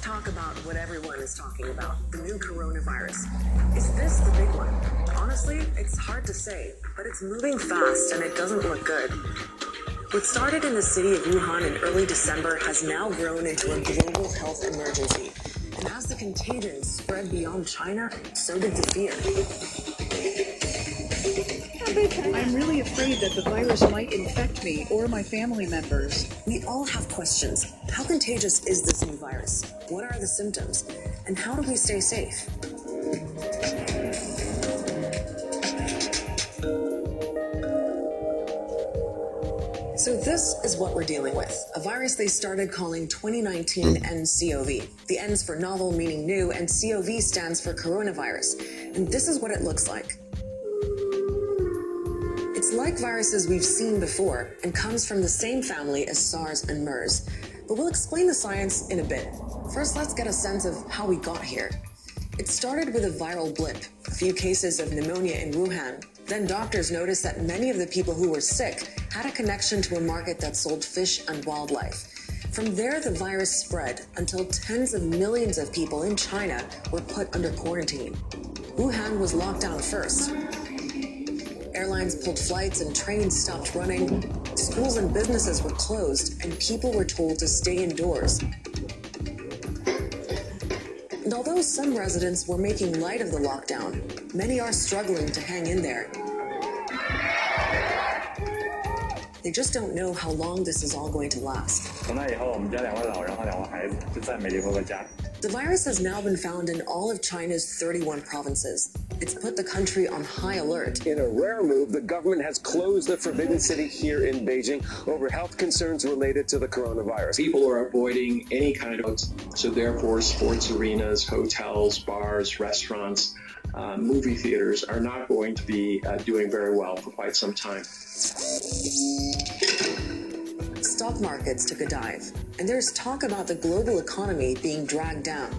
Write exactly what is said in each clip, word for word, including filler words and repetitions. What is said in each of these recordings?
talk about what everyone is talking about, the new coronavirus. Is this the big one? Honestly, it's hard to say, but it's moving fast and it doesn't look good. What started in the city of Wuhan in early December has now grown into a global health emergency. And as the contagion spread beyond China, so did the fear. I'm really afraid that the virus might infect me or my family members. We all have questions. How contagious is this new virus? What are the symptoms? And how do we stay safe? So this is what we're dealing with, a virus they started calling twenty nineteen N C O V. The N's for novel, meaning new, and C O V stands for coronavirus. And this is what it looks like. It's like viruses we've seen before and comes from the same family as SARS and MERS. But we'll explain the science in a bit. First, let's get a sense of how we got here. It started with a viral blip, a few cases of pneumonia in Wuhan. Then doctors noticed that many of the people who were sick had a connection to a market that sold fish and wildlife. From there, the virus spread until tens of millions of people in China were put under quarantine. Wuhan was locked down first. Airlines pulled flights and trains stopped running. Schools and businesses were closed, and people were told to stay indoors. And although some residents were making light of the lockdown, many are struggling to hang in there. They just don't know how long this is all going to last. The virus has now been found in all of China's thirty-one provinces. It's put the country on high alert. In a rare move, the government has closed the Forbidden City here in Beijing over health concerns related to the coronavirus. People are avoiding any kind of, so therefore sports arenas, hotels, bars, restaurants, uh, movie theaters are not going to be uh, doing very well for quite some time. Stock markets took a dive, and there's talk about the global economy being dragged down.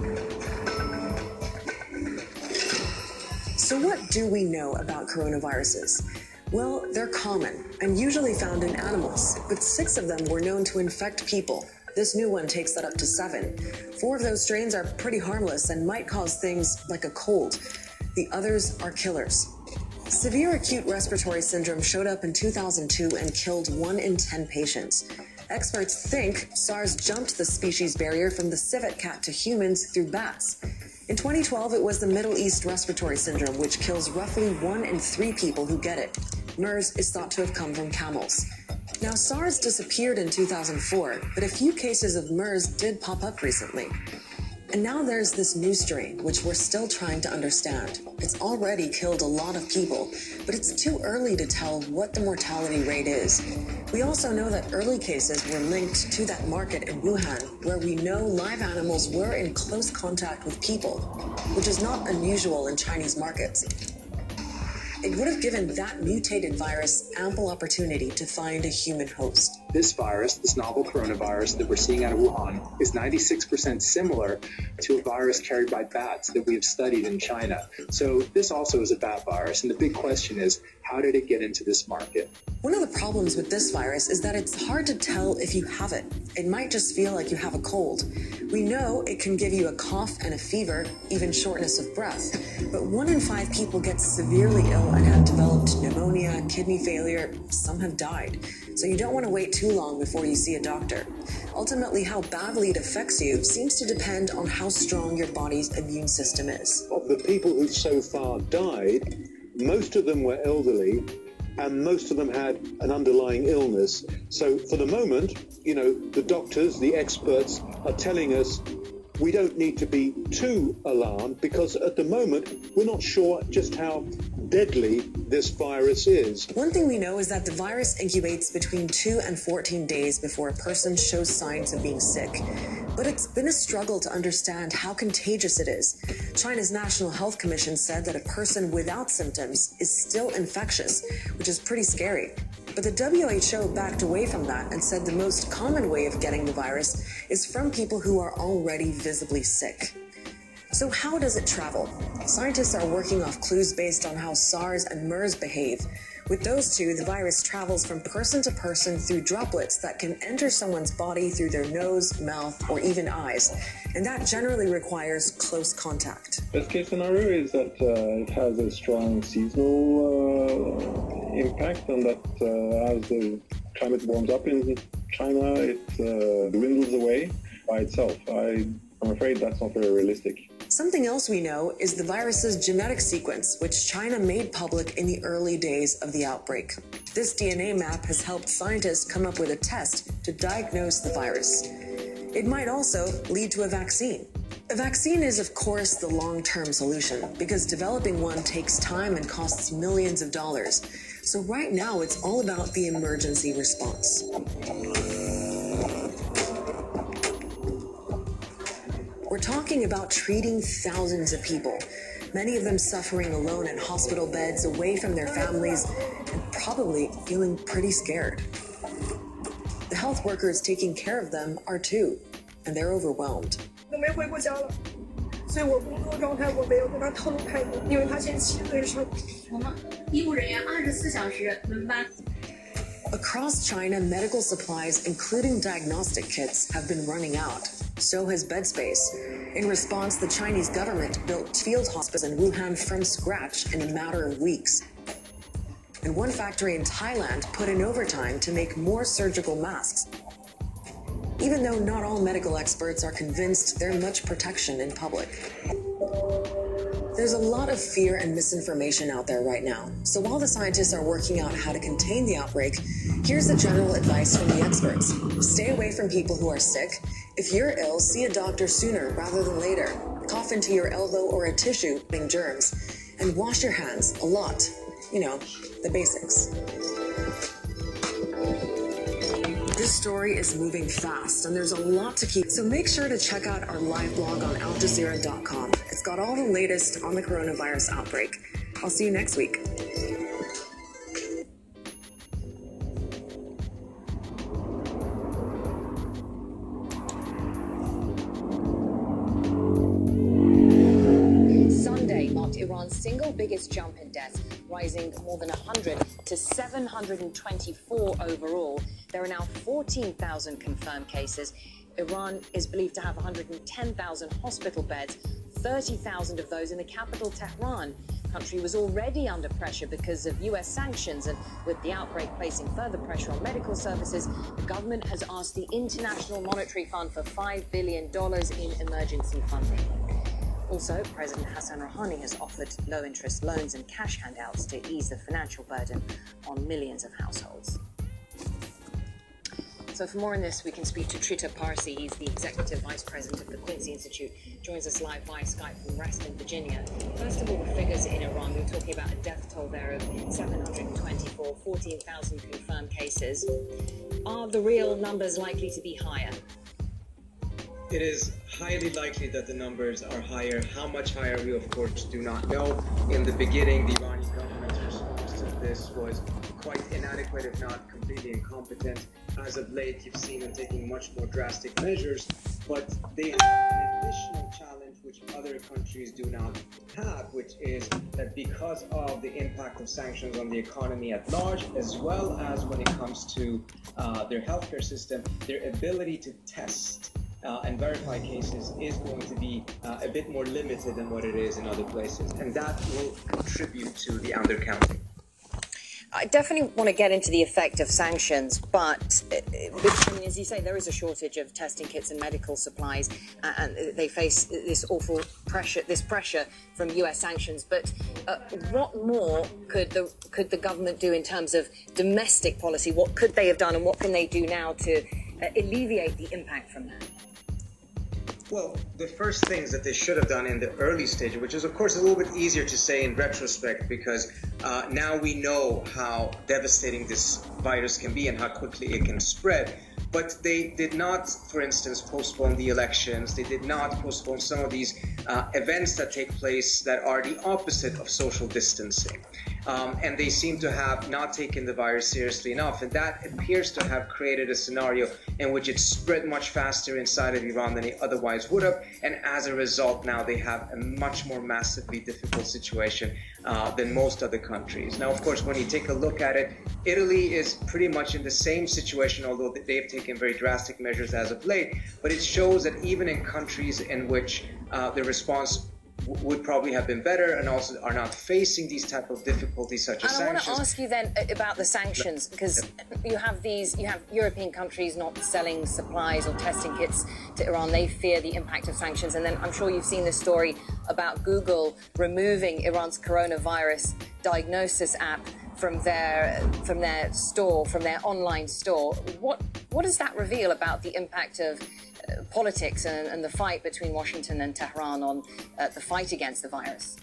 So what do we know about coronaviruses? Well, they're common and usually found in animals, but six of them were known to infect people. This new one takes that up to seven. Four of those strains are pretty harmless and might cause things like a cold. The others are killers. Severe acute respiratory syndrome showed up in two thousand two and killed one in ten patients. Experts think SARS jumped the species barrier from the civet cat to humans through bats. In twenty twelve, it was the Middle East respiratory syndrome, which kills roughly one in three people who get it. MERS is thought to have come from camels. Now, SARS disappeared in two thousand four, but a few cases of MERS did pop up recently. And now there's this new strain, which we're still trying to understand. It's already killed a lot of people, but it's too early to tell what the mortality rate is. We also know that early cases were linked to that market in Wuhan, where we know live animals were in close contact with people, which is not unusual in Chinese markets. It would have given that mutated virus ample opportunity to find a human host. This virus, this novel coronavirus that we're seeing out of Wuhan, is ninety-six percent similar to a virus carried by bats that we have studied in China. So this also is a bat virus, and the big question is, how did it get into this market? One of the problems with this virus is that it's hard to tell if you have it. It might just feel like you have a cold. We know it can give you a cough and a fever, even shortness of breath. But one in five people get severely ill and have developed pneumonia, kidney failure. Some have died. So you don't want to wait too long before you see a doctor. Ultimately, how badly it affects you seems to depend on how strong your body's immune system is. Of the people who so far died, most of them were elderly, and most of them had an underlying illness. So for the moment, you know, the doctors, the experts are telling us we don't need to be too alarmed, because at the moment, we're not sure just how deadly this virus is. One thing we know is that the virus incubates between two and fourteen days before a person shows signs of being sick. But it's been a struggle to understand how contagious it is. China's National Health Commission said that a person without symptoms is still infectious, which is pretty scary. But the W H O backed away from that and said the most common way of getting the virus is from people who are already visibly sick. So how does it travel? Scientists are working off clues based on how SARS and MERS behave. With those two, the virus travels from person to person through droplets that can enter someone's body through their nose, mouth, or even eyes. And that generally requires close contact. Best case scenario is that uh, it has a strong seasonal uh, impact, and that uh, as the climate warms up in China, it uh, dwindles away by itself. I, I'm afraid that's not very realistic. Something else we know is the virus's genetic sequence, which China made public in the early days of the outbreak. This D N A map has helped scientists come up with a test to diagnose the virus. It might also lead to a vaccine. A vaccine is, of course, the long-term solution, because developing one takes time and costs millions of dollars. So right now, it's all about the emergency response. We're talking about treating thousands of people, many of them suffering alone in hospital beds, away from their families, and probably feeling pretty scared. The health workers taking care of them are too, and they're overwhelmed. Across China, medical supplies, including diagnostic kits, have been running out. So has bed space. In response, the Chinese government built field hospitals in Wuhan from scratch in a matter of weeks. And one factory in Thailand put in overtime to make more surgical masks. Even though not all medical experts are convinced there's much protection in public. There's a lot of fear and misinformation out there right now. So while the scientists are working out how to contain the outbreak, here's the general advice from the experts. Stay away from people who are sick. If you're ill, see a doctor sooner rather than later. Cough into your elbow or a tissue, getting germs. And wash your hands a lot. You know, the basics. This story is moving fast, and there's a lot to keep. So make sure to check out our live blog on Al Jazeera dot com. It's got all the latest on the coronavirus outbreak. I'll see you next week. Sunday marked Iran's single biggest jump in deaths, rising more than one hundred to seven hundred twenty-four overall. There are now fourteen thousand confirmed cases. Iran is believed to have one hundred ten thousand hospital beds, thirty thousand of those in the capital, Tehran. The country was already under pressure because of U S sanctions, and with the outbreak placing further pressure on medical services, the government has asked the International Monetary Fund for five billion dollars in emergency funding. Also, President Hassan Rouhani has offered low-interest loans and cash handouts to ease the financial burden on millions of households. So for more on this, we can speak to Trita Parsi. He's the Executive Vice President of the Quincy Institute. Joins us live via Skype from Reston, Virginia. First of all, the figures in Iran. We're talking about a death toll there of seven hundred twenty-four, fourteen thousand confirmed cases. Are the real numbers likely to be higher? It is highly likely that the numbers are higher. How much higher, we of course do not know. In the beginning, the Iranian government's response to this was quite inadequate, if not completely incompetent. As of late, you've seen them taking much more drastic measures, but they have an additional challenge which other countries do not have, which is that because of the impact of sanctions on the economy at large, as well as when it comes to uh, their healthcare system, their ability to test Uh, and verify cases is going to be uh, a bit more limited than what it is in other places, and that will contribute to the undercounting. I definitely want to get into the effect of sanctions, but I mean, as you say, there is a shortage of testing kits and medical supplies, and they face this awful pressure, this pressure from U S sanctions. But uh, what more could the could the government do in terms of domestic policy? What could they have done, and what can they do now to uh, alleviate the impact from that? Well, the first things that they should have done in the early stage, which is of course a little bit easier to say in retrospect, because uh, now we know how devastating this virus can be and how quickly it can spread. But they did not, for instance, postpone the elections. They did not postpone some of these uh, events that take place that are the opposite of social distancing. Um, and they seem to have not taken the virus seriously enough. And that appears to have created a scenario in which it spread much faster inside of Iran than it otherwise would have. And as a result, now they have a much more massively difficult situation uh, than most other countries. Now, of course, when you take a look at it, Italy is pretty much in the same situation, although they've taken very drastic measures as of late. But it shows that even in countries in which uh, the response would probably have been better and also are not facing these type of difficulties such as and sanctions. I want to ask you then about the sanctions, because you have these, you have European countries not selling supplies or testing kits to Iran. They fear the impact of sanctions. And then I'm sure you've seen this story about Google removing Iran's coronavirus diagnosis app from their from their store, from their online store. What what does that reveal about the impact of uh, politics and, and the fight between Washington and Tehran on uh, the fight against the virus?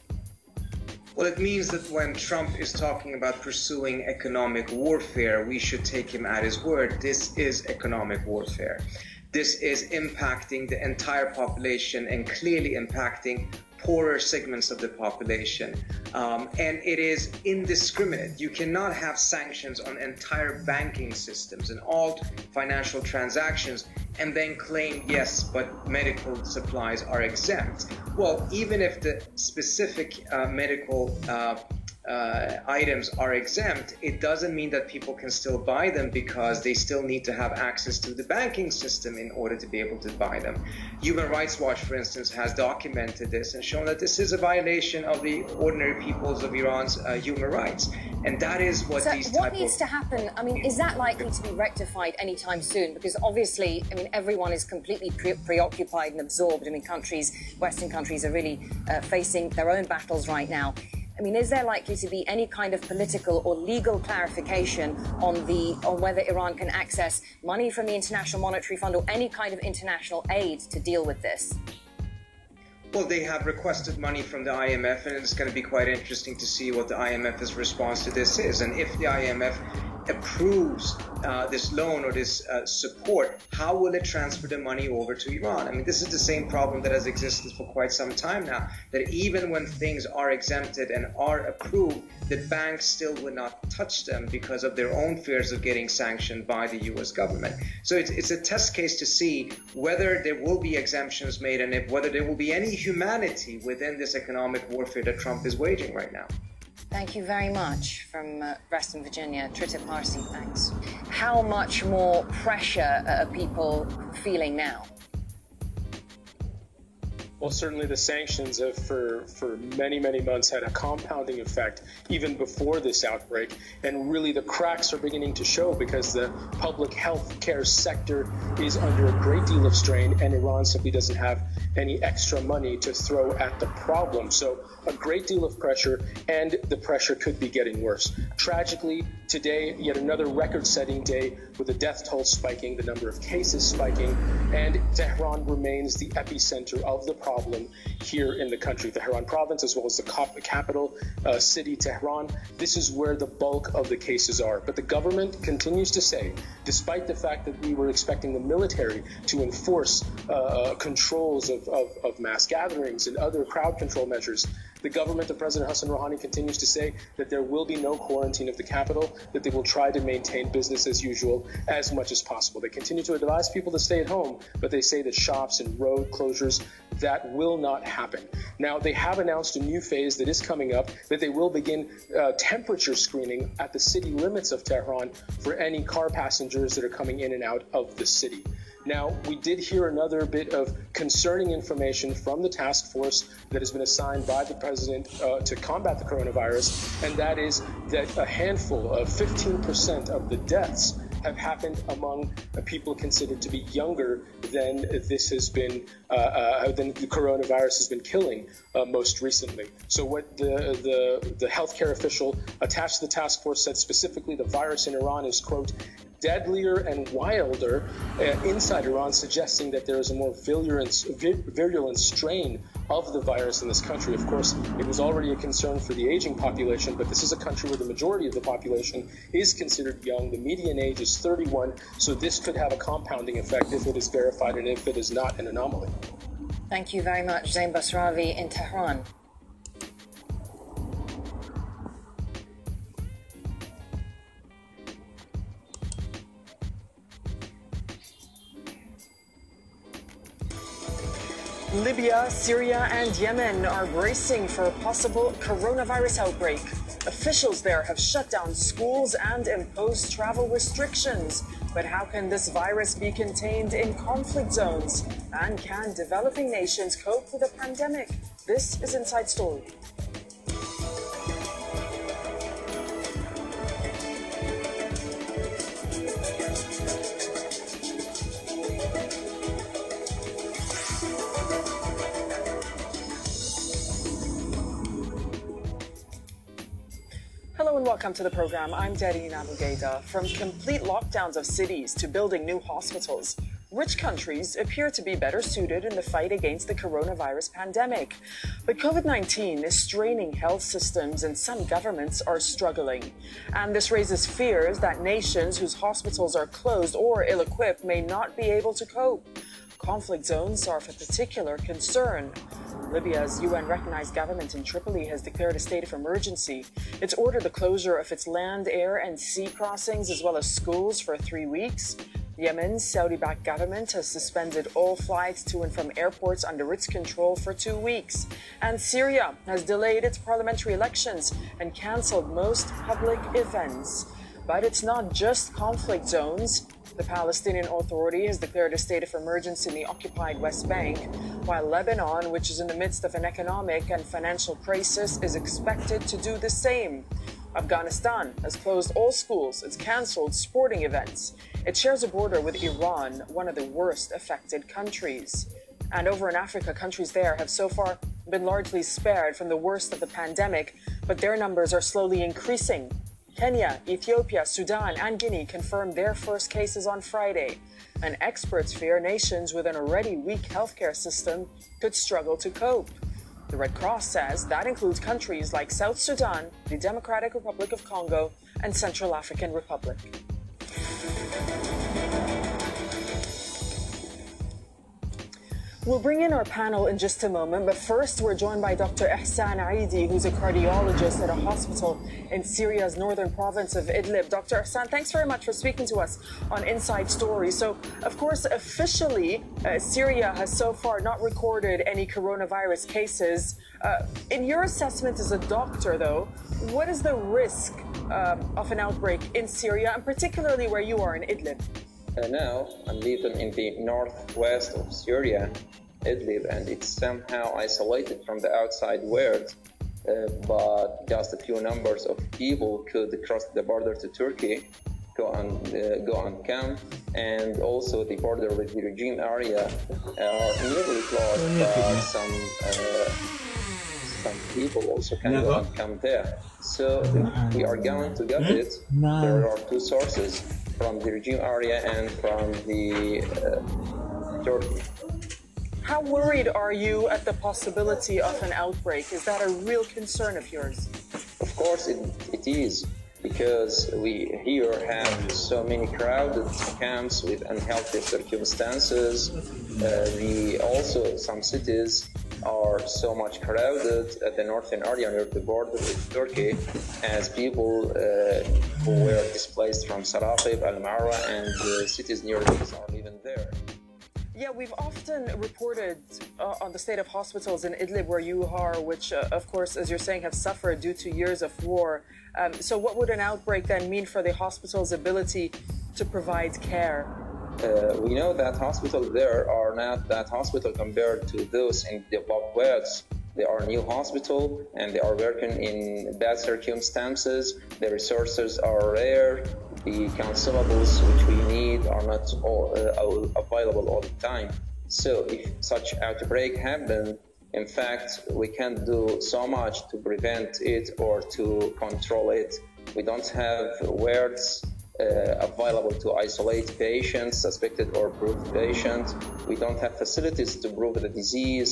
Well, it means that when Trump is talking about pursuing economic warfare, we should take him at his word. This is economic warfare. This is impacting the entire population and clearly impacting poorer segments of the population. Um, and it is indiscriminate. You cannot have sanctions on entire banking systems and all financial transactions and then claim, yes, but medical supplies are exempt. Well, even if the specific uh, medical uh, Uh, items are exempt, it doesn't mean that people can still buy them because they still need to have access to the banking system in order to be able to buy them. Human Rights Watch, for instance, has documented this and shown that this is a violation of the ordinary peoples of Iran's uh, human rights. And that is what so these what type needs of... to happen? I mean, is that likely to be rectified anytime soon? Because obviously, I mean, everyone is completely pre preoccupied and absorbed. I mean, countries, Western countries are really uh, facing their own battles right now. I mean, is there likely to be any kind of political or legal clarification on the on whether Iran can access money from the International Monetary Fund or any kind of international aid to deal with this? Well, they have requested money from the I M F, and it's going to be quite interesting to see what the I M F's response to this is. And if the I M F approves uh, this loan or this uh, support, how will it transfer the money over to Iran? I mean, this is the same problem that has existed for quite some time now, that even when things are exempted and are approved, the banks still would not touch them because of their own fears of getting sanctioned by the U S government. So it's, it's a test case to see whether there will be exemptions made and if, whether there will be any humanity within this economic warfare that Trump is waging right now. Thank you very much. From uh, Reston, Virginia, Trita Parsi, thanks. How much more pressure are people feeling now? Well, certainly the sanctions have for, for many, many months had a compounding effect even before this outbreak. And really the cracks are beginning to show because the public health care sector is under a great deal of strain and Iran simply doesn't have any extra money to throw at the problem. So a great deal of pressure, and the pressure could be getting worse. Tragically, today, yet another record-setting day with the death toll spiking, the number of cases spiking, and Tehran remains the epicenter of the problem here in the country. Tehran province, as well as the capital uh, city, Tehran, this is where the bulk of the cases are. But the government continues to say, despite the fact that we were expecting the military to enforce uh, controls of, of, of mass gatherings and other crowd control measures, the government of President Hassan Rouhani continues to say that there will be no quarantine of the capital, that they will try to maintain business as usual as much as possible. They continue to advise people to stay at home, but they say that shops and road closures, that will not happen. Now, they have announced a new phase that is coming up, that they will begin uh, temperature screening at the city limits of Tehran for any car passengers that are coming in and out of the city. Now, we did hear another bit of concerning information from the task force that has been assigned by the president uh, to combat the coronavirus, and that is that a handful of fifteen percent of the deaths have happened among uh, people considered to be younger than this has been, uh, uh, than the coronavirus has been killing uh, most recently. So what the, the, the healthcare official attached to the task force said specifically, the virus in Iran is, quote, deadlier and wilder uh, inside Iran, suggesting that there is a more virulent, virulent strain of the virus in this country. Of course, it was already a concern for the aging population, but this is a country where the majority of the population is considered young. The median age is thirty-one, so this could have a compounding effect if it is verified and if it is not an anomaly. Thank you very much, Zain Basravi in Tehran. Libya, Syria, and Yemen are bracing for a possible coronavirus outbreak. Officials there have shut down schools and imposed travel restrictions. But how can this virus be contained in conflict zones? And can developing nations cope with a pandemic? This is Inside Story. Hello and welcome to the program. I'm Darine Aboughaida. From complete lockdowns of cities to building new hospitals, rich countries appear to be better suited in the fight against the coronavirus pandemic. But COVID nineteen is straining health systems and some governments are struggling. And this raises fears that nations whose hospitals are closed or ill-equipped may not be able to cope. Conflict zones are of a particular concern. Libya's U N-recognized government in Tripoli has declared a state of emergency. It's ordered the closure of its land, air, and sea crossings, as well as schools, for three weeks. Yemen's Saudi-backed government has suspended all flights to and from airports under its control for two weeks. And Syria has delayed its parliamentary elections and cancelled most public events. But it's not just conflict zones. The Palestinian Authority has declared a state of emergency in the occupied West Bank, while Lebanon, which is in the midst of an economic and financial crisis, is expected to do the same. Afghanistan has closed all schools. It's cancelled sporting events. It shares a border with Iran, one of the worst affected countries. And over in Africa, countries there have so far been largely spared from the worst of the pandemic, but their numbers are slowly increasing. Kenya, Ethiopia, Sudan, and Guinea confirmed their first cases on Friday. And experts fear nations with an already weak healthcare system could struggle to cope. The Red Cross says that includes countries like South Sudan, the Democratic Republic of Congo, and Central African Republic. We'll bring in our panel in just a moment, but first we're joined by Doctor Ihsan Aidi, who's a cardiologist at a hospital in Syria's northern province of Idlib. Doctor Ihsan, thanks very much for speaking to us on Inside Story. So, of course, officially, uh, Syria has so far not recorded any coronavirus cases. Uh, in your assessment as a doctor, though, what is the risk um, of an outbreak in Syria, and particularly where you are in Idlib? Uh, now, I'm living in the northwest of Syria, Idlib, and it's somehow isolated from the outside world, uh, but just a few numbers of people could cross the border to Turkey, go and uh, go and come, and also the border with the regime area are nearly closed, but some uh, some people also can go and come there. So we are going to get it. There are two sources, from the regime area and from the uh, Turkey. How worried are you at the possibility of an outbreak? Is that a real concern of yours? Of course it, it is, because we here have so many crowded camps with unhealthy circumstances. Uh, we also, some cities are so much crowded at the northern area near the border with Turkey, as people uh, who were displaced from Saraqib, Al-Marra, and the cities near these are living there. Yeah, we've often reported uh, on the state of hospitals in Idlib, where you are, which, uh, of course, as you're saying, have suffered due to years of war. Um, so what would an outbreak then mean for the hospital's ability to provide care? Uh, we know that hospitals there are not that hospital compared to those in developed worlds. They are new hospital and they are working in bad circumstances. The resources are rare. The consumables which we need are not all, uh, available all the time. So if such outbreak happens, in fact, we can't do so much to prevent it or to control it. We don't have wards Uh, available to isolate patients, suspected or proved patients. We don't have facilities to prove the disease.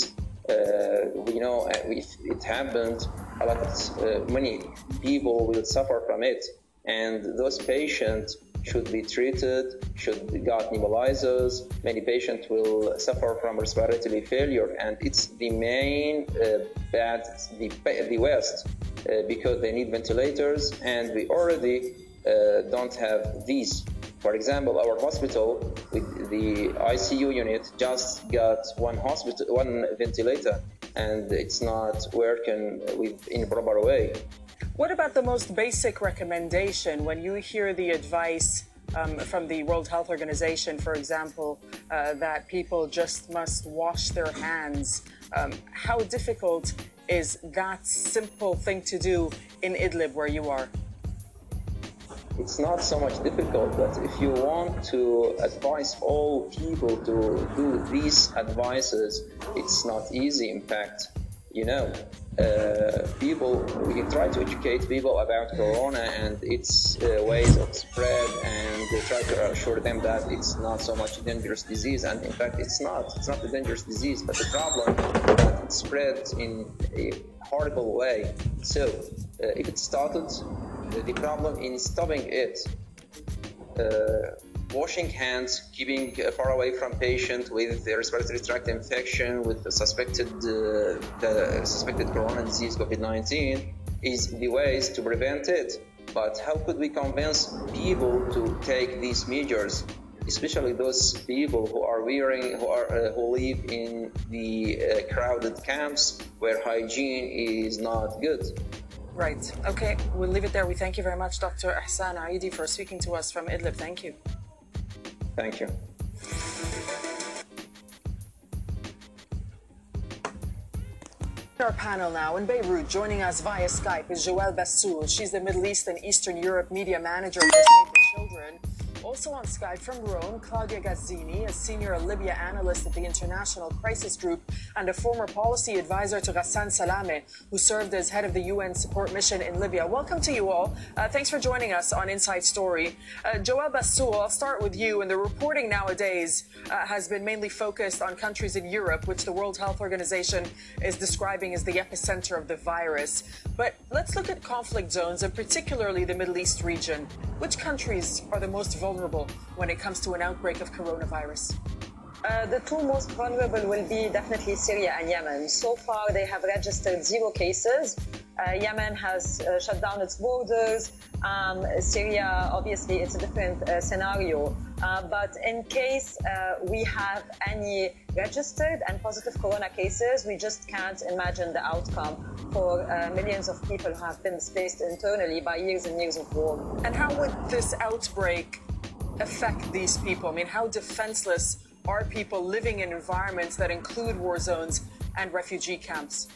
Uh, we know if it happened, a lot of uh, many people will suffer from it, and those patients should be treated, should got nebulizers. Many patients will suffer from respiratory failure, and it's the main uh, bad the the West uh, because they need ventilators, and we already Uh, don't have these For example, our hospital with the I C U unit just got one hospital, one ventilator, and it's not working with in a proper way. What about the most basic recommendation when you hear the advice um, from the World Health Organization, for example, uh, that people just must wash their hands? Um, how difficult is that simple thing to do in Idlib where you are? It's not so much difficult, but if you want to advise all people to do these advices, it's not easy. In fact, you know, uh, people, we can try to educate people about Corona and its uh, ways of spread, and try to assure them that it's not so much a dangerous disease. And in fact, it's not. It's not a dangerous disease, but the problem is that it spreads in a horrible way. So, uh, if it started, the problem in stopping it, uh, washing hands, keeping uh, far away from patient with the respiratory tract infection, with the suspected uh, the suspected corona disease COVID nineteen, is the ways to prevent it. But how could we convince people to take these measures, especially those people who are wearing, who are uh, who live in the uh, crowded camps where hygiene is not good? Right. Okay, we'll leave it there. We thank you very much, Doctor Ihsan Aidi, for speaking to us from Idlib. Thank you. Thank you. Our panel now in Beirut, joining us via Skype, is Joelle Bassoul. She's the Middle East and Eastern Europe Media Manager for Save the Children. Also on Skype from Rome, Claudia Gazzini, a senior Libya analyst at the International Crisis Group and a former policy advisor to Ghassan Salameh, who served as head of the U N support mission in Libya. Welcome to you all. Uh, thanks for joining us on Inside Story. Uh, Joelle Bassoul, I'll start with you. And the reporting nowadays uh, has been mainly focused on countries in Europe, which the World Health Organization is describing as the epicenter of the virus. But let's look at conflict zones, and particularly the Middle East region. Which countries are the most vulnerable when it comes to an outbreak of coronavirus? Uh, the two most vulnerable will be definitely Syria and Yemen. So far, they have registered zero cases. Uh, Yemen has uh, shut down its borders. Um, Syria, obviously, it's a different uh, scenario. Uh, but in case uh, we have any registered and positive corona cases, we just can't imagine the outcome for uh, millions of people who have been displaced internally by years and years of war. And how would this outbreak affect these people? I mean, how defenseless are people living in environments that include war zones and refugee camps?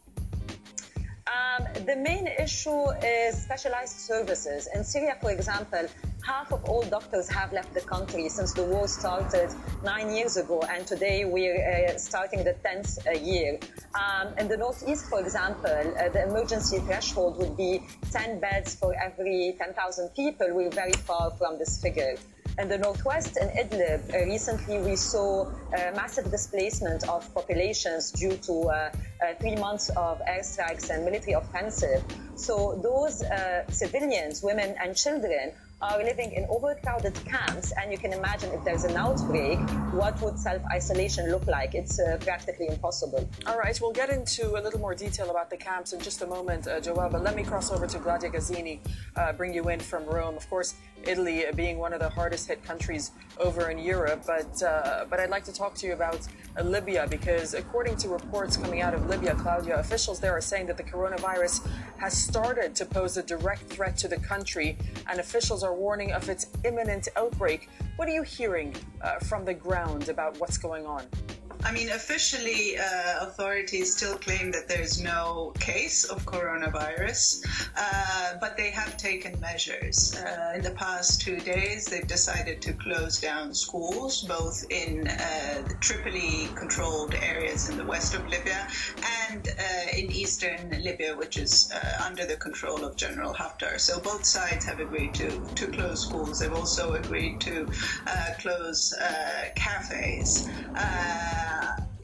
Um, the main issue is specialized services. In Syria, for example, half of all doctors have left the country since the war started nine years ago, and today we're uh, starting the tenth uh, year. Um, in the northeast, for example, uh, the emergency threshold would be ten beds for every ten thousand people. We're very far from this figure. In the northwest, in Idlib, uh, recently we saw uh, massive displacement of populations due to uh, uh, three months of airstrikes and military offensive. So those uh, civilians, women and children, are living in overcrowded camps, and you can imagine if there's an outbreak, what would self-isolation look like? It's uh, practically impossible. All right, we'll get into a little more detail about the camps in just a moment, uh, Joelle, but let me cross over to Claudia Gazzini, uh, bring you in from Rome. Of course, Italy being one of the hardest hit countries over in Europe, but uh, but I'd like to talk to you about uh, Libya, because according to reports coming out of Libya, Claudia, officials there are saying that the coronavirus has started to pose a direct threat to the country, and officials are warning of its imminent outbreak. What are you hearing uh, from the ground about what's going on? I mean, officially, uh, authorities still claim that there's no case of coronavirus, uh, but they have taken measures. Uh, in the past two days, they've decided to close down schools, both in uh, the Tripoli-controlled areas in the west of Libya and uh, in eastern Libya, which is uh, under the control of General Haftar. So both sides have agreed to, to close schools. They've also agreed to uh, close uh, cafes. Uh,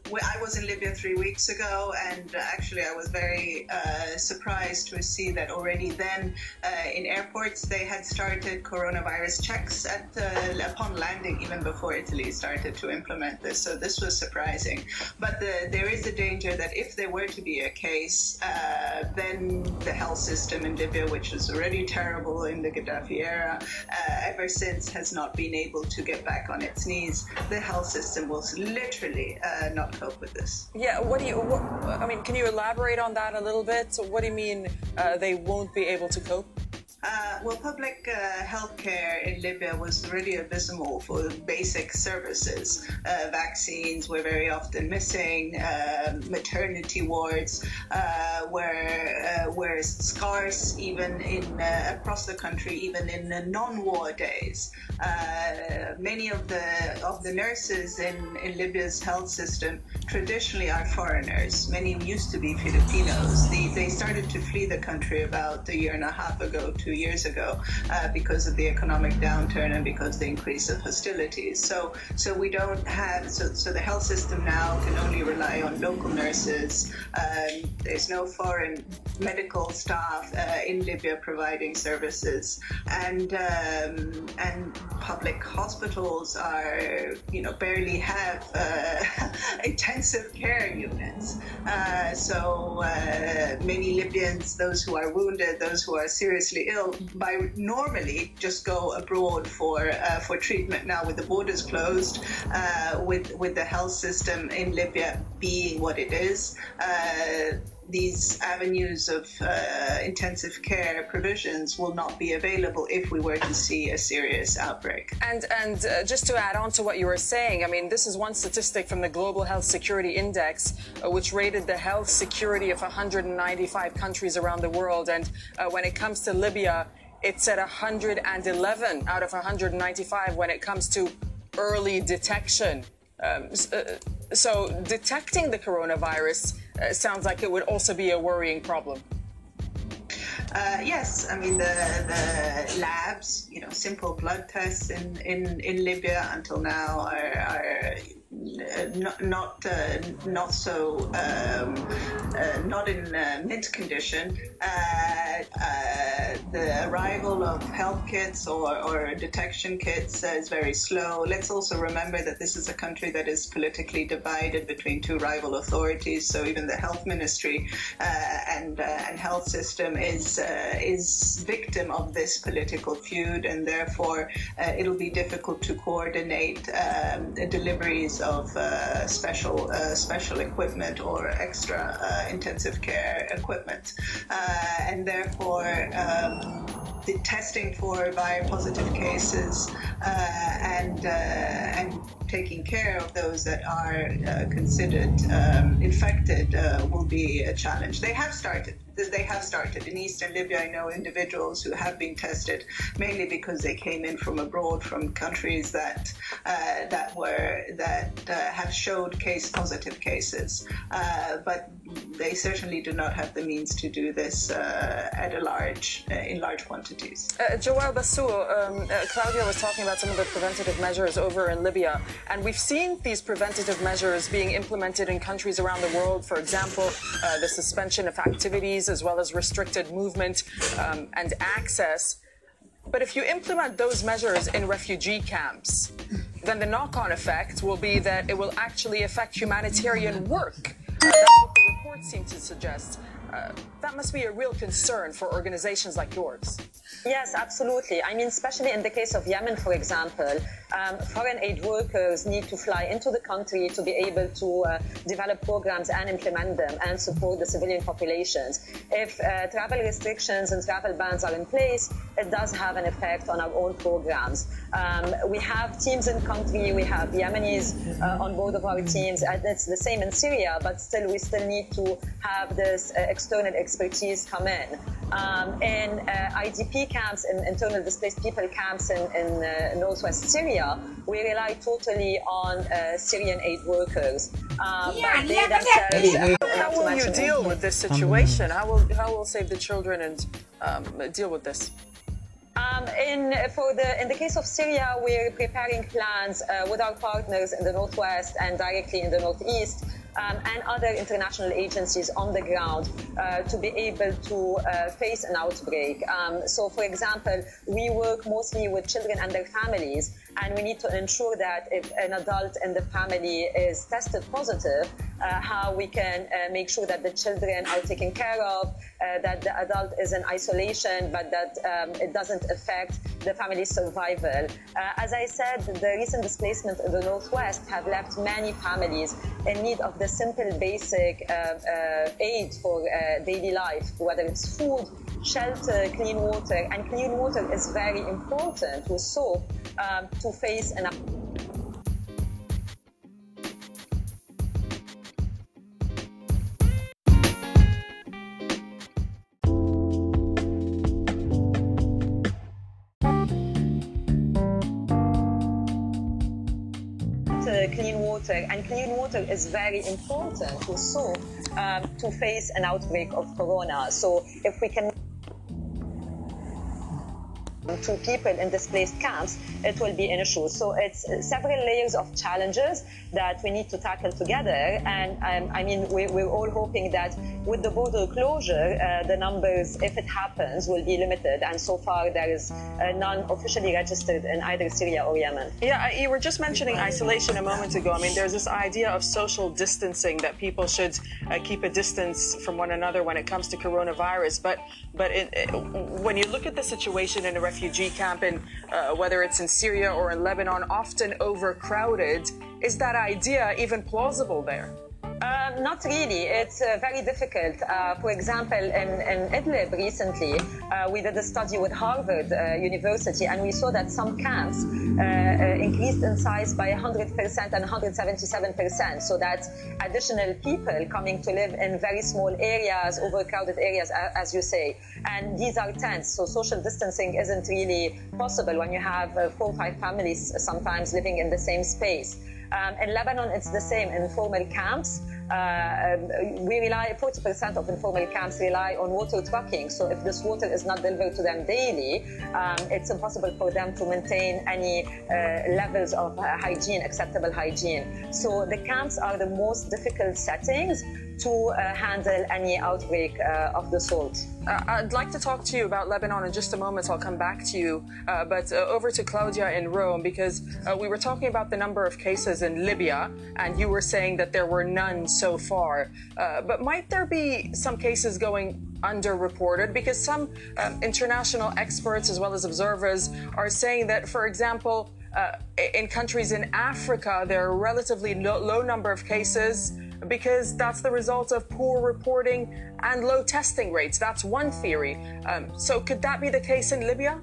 I was in Libya three weeks ago, and actually I was very uh, surprised to see that already then uh, in airports they had started coronavirus checks at uh, upon landing, even before Italy started to implement this. So this was surprising. But the, there is a danger that if there were to be a case, uh, then the health system in Libya, which was already terrible in the Gaddafi era, uh, ever since has not been able to get back on its knees. The health system will literally uh, not cope with this. Yeah, what do you, what, I mean, can you elaborate on that a little bit? So what do you mean uh, they won't be able to cope? Uh, well, public uh, health care in Libya was really abysmal for basic services. Uh, vaccines were very often missing. Uh, maternity wards uh, were uh, were scarce, even in uh, across the country, even in the non-war days. Uh, many of the of the nurses in, in Libya's health system traditionally are foreigners. Many used to be Filipinos. They, they started to flee the country about a year and a half ago, two years ago, uh, because of the economic downturn and because of the increase of hostilities. So, so we don't have, so, so the health system now can only rely on local nurses. Um, there's no foreign medical staff uh, in Libya providing services, and um, and public hospitals are, you know, barely have uh, intensive care units. Uh, so uh, many Libyans, those who are wounded, those who are seriously ill, by normally just go abroad for uh, for treatment. Now, with the borders closed, uh, with with the health system in Libya being what it is, uh, these avenues of uh, intensive care provisions will not be available if we were to see a serious outbreak. And and uh, just to add on to what you were saying, I mean, this is one statistic from the Global Health Security Index, uh, which rated the health security of one hundred ninety-five countries around the world. And uh, when it comes to Libya, it's at one hundred eleven out of one hundred ninety-five when it comes to early detection. Um, so detecting the coronavirus uh, sounds like it would also be a worrying problem. Uh, yes, I mean the the labs, you know, simple blood tests in in, in Libya until now are, are not not uh, not so um, uh, not in uh, mint condition. Uh, uh, the arrival of health kits or, or detection kits uh, is very slow. Let's also remember that this is a country that is politically divided between two rival authorities. So even the health ministry uh, and uh, and health system is uh, is victim of this political feud, and therefore uh, it'll be difficult to coordinate um, the deliveries of uh, special uh, special equipment or extra uh, intensive care equipment, uh, and therefore um, the testing for viral-positive cases uh, and uh, and taking care of those that are uh, considered um, infected uh, will be a challenge. They have started. They have started. In eastern Libya, I know individuals who have been tested, mainly because they came in from abroad, from countries that uh, that were that uh, have showed case positive cases. Uh, but they certainly do not have the means to do this uh, at a large, uh, in large quantities. Uh, Joelle Bassoul, um, uh, Claudia was talking about some of the preventative measures over in Libya, and we've seen these preventative measures being implemented in countries around the world. For example, uh, the suspension of activities, as well as restricted movement um, and access. But if you implement those measures in refugee camps, then the knock-on effect will be that it will actually affect humanitarian work. Uh, that's what the reports seem to suggest. Uh, that must be a real concern for organizations like yours. Yes, absolutely. I mean, especially in the case of Yemen, for example, um, foreign aid workers need to fly into the country to be able to uh, develop programs and implement them and support the civilian populations. If uh, travel restrictions and travel bans are in place, it does have an effect on our own programs. Um, we have teams in country, we have Yemenis uh, on board of our teams, and it's the same in Syria, but still we still need to have this uh, external expertise come in. Um, in uh, I D P camps, in internal displaced people camps in, in uh, northwest Syria, we rely totally on uh, Syrian aid workers. Um, but they themselves, how, how will you deal with this situation? How will how will Save the Children and um, deal with this? Um, in, for the, in the case of Syria, we're preparing plans uh, with our partners in the northwest and directly in the northeast um, and other international agencies on the ground uh, to be able to uh, face an outbreak. Um, so, for example, we work mostly with children and their families, and we need to ensure that if an adult in the family is tested positive, uh, how we can uh, make sure that the children are taken care of, uh, that the adult is in isolation, but that um, it doesn't affect the family's survival. Uh, as I said, the recent displacement in the Northwest have left many families in need of the simple, basic uh, uh, aid for uh, daily life, whether it's food, shelter, clean water. And clean water is very important with soap um, to face an clean water, and clean water is very important to soap um, to face an outbreak of corona. So if we can to people in displaced camps, it will be an issue. So it's several layers of challenges that we need to tackle together. And um, I mean, we, we're all hoping that with the border closure, uh, the numbers, if it happens, will be limited. And so far, there is uh, none officially registered in either Syria or Yemen. Yeah, you were just mentioning isolation a moment ago. I mean, there's this idea of social distancing, that people should uh, keep a distance from one another when it comes to coronavirus. But but it, it, when you look at the situation in a refugee camp, in uh, whether it's in Syria or in Lebanon, often overcrowded, is that idea even plausible there? Um, not really. It's uh, very difficult. Uh, for example, in, in Idlib recently, uh, we did a study with Harvard uh, University, and we saw that some camps uh, uh, increased in size by one hundred percent and one hundred seventy-seven percent. So that's additional people coming to live in very small areas, overcrowded areas, as you say. And these are tents, so social distancing isn't really possible when you have uh, four or five families sometimes living in the same space. Um, in Lebanon, it's the same. In informal camps, uh, we rely, forty percent of informal camps rely on water trucking. So if this water is not delivered to them daily, um, it's impossible for them to maintain any uh, levels of uh, hygiene, acceptable hygiene. So the camps are the most difficult settings to uh, handle any outbreak uh, of the sort. Uh, I'd like to talk to you about Lebanon in just a moment. I'll come back to you. Uh, but uh, over to Claudia in Rome, because uh, we were talking about the number of cases in Libya, and you were saying that there were none so far. Uh, but might there be some cases going underreported? Because some um, international experts as well as observers are saying that, for example, uh, in countries in Africa, there are a relatively low, low number of cases because that's the result of poor reporting and low testing rates. That's one theory. Um, so could that be the case in Libya?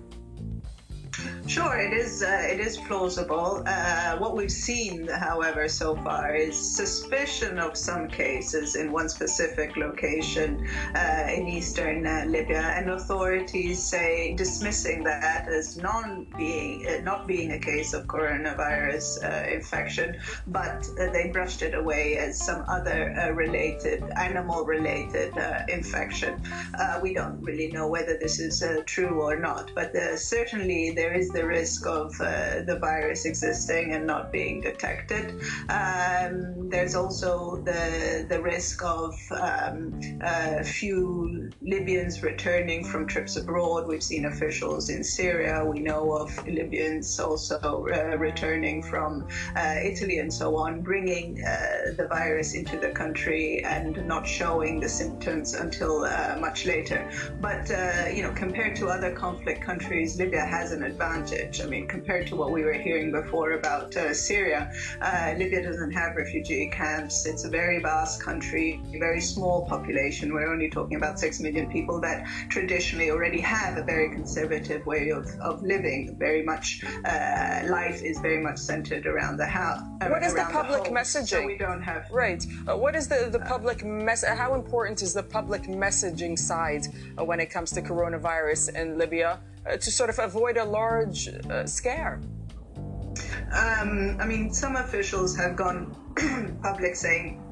Sure, it is. Uh, it is plausible. Uh, what we've seen, however, so far is suspicion of some cases in one specific location uh, in eastern uh, Libya, and authorities say dismissing that as non being uh, not being a case of coronavirus uh, infection, but uh, they brushed it away as some other uh, related, animal-related uh, infection. Uh, we don't really know whether this is uh, true or not, but uh, certainly there is the risk of uh, the virus existing and not being detected. Um, there's also the the risk of um, a few Libyans returning from trips abroad. We've seen officials in Syria. We know of Libyans also uh, returning from uh, Italy and so on, bringing uh, the virus into the country and not showing the symptoms until uh, much later. But uh, you know, compared to other conflict countries, Libya has an advantage. I mean, compared to what we were hearing before about uh, Syria, uh, Libya doesn't have refugee camps. It's a very vast country, a very small population. We're only talking about six million people that traditionally already have a very conservative way of, of living. Very much, uh, life is very much centered around the house. Uh, what is the public the messaging? So we don't have... Right. Uh, what is the, the public mess? How important is the public messaging side uh, when it comes to coronavirus in Libya? Uh, to sort of avoid a large uh, scare? Um, I mean, some officials have gone public saying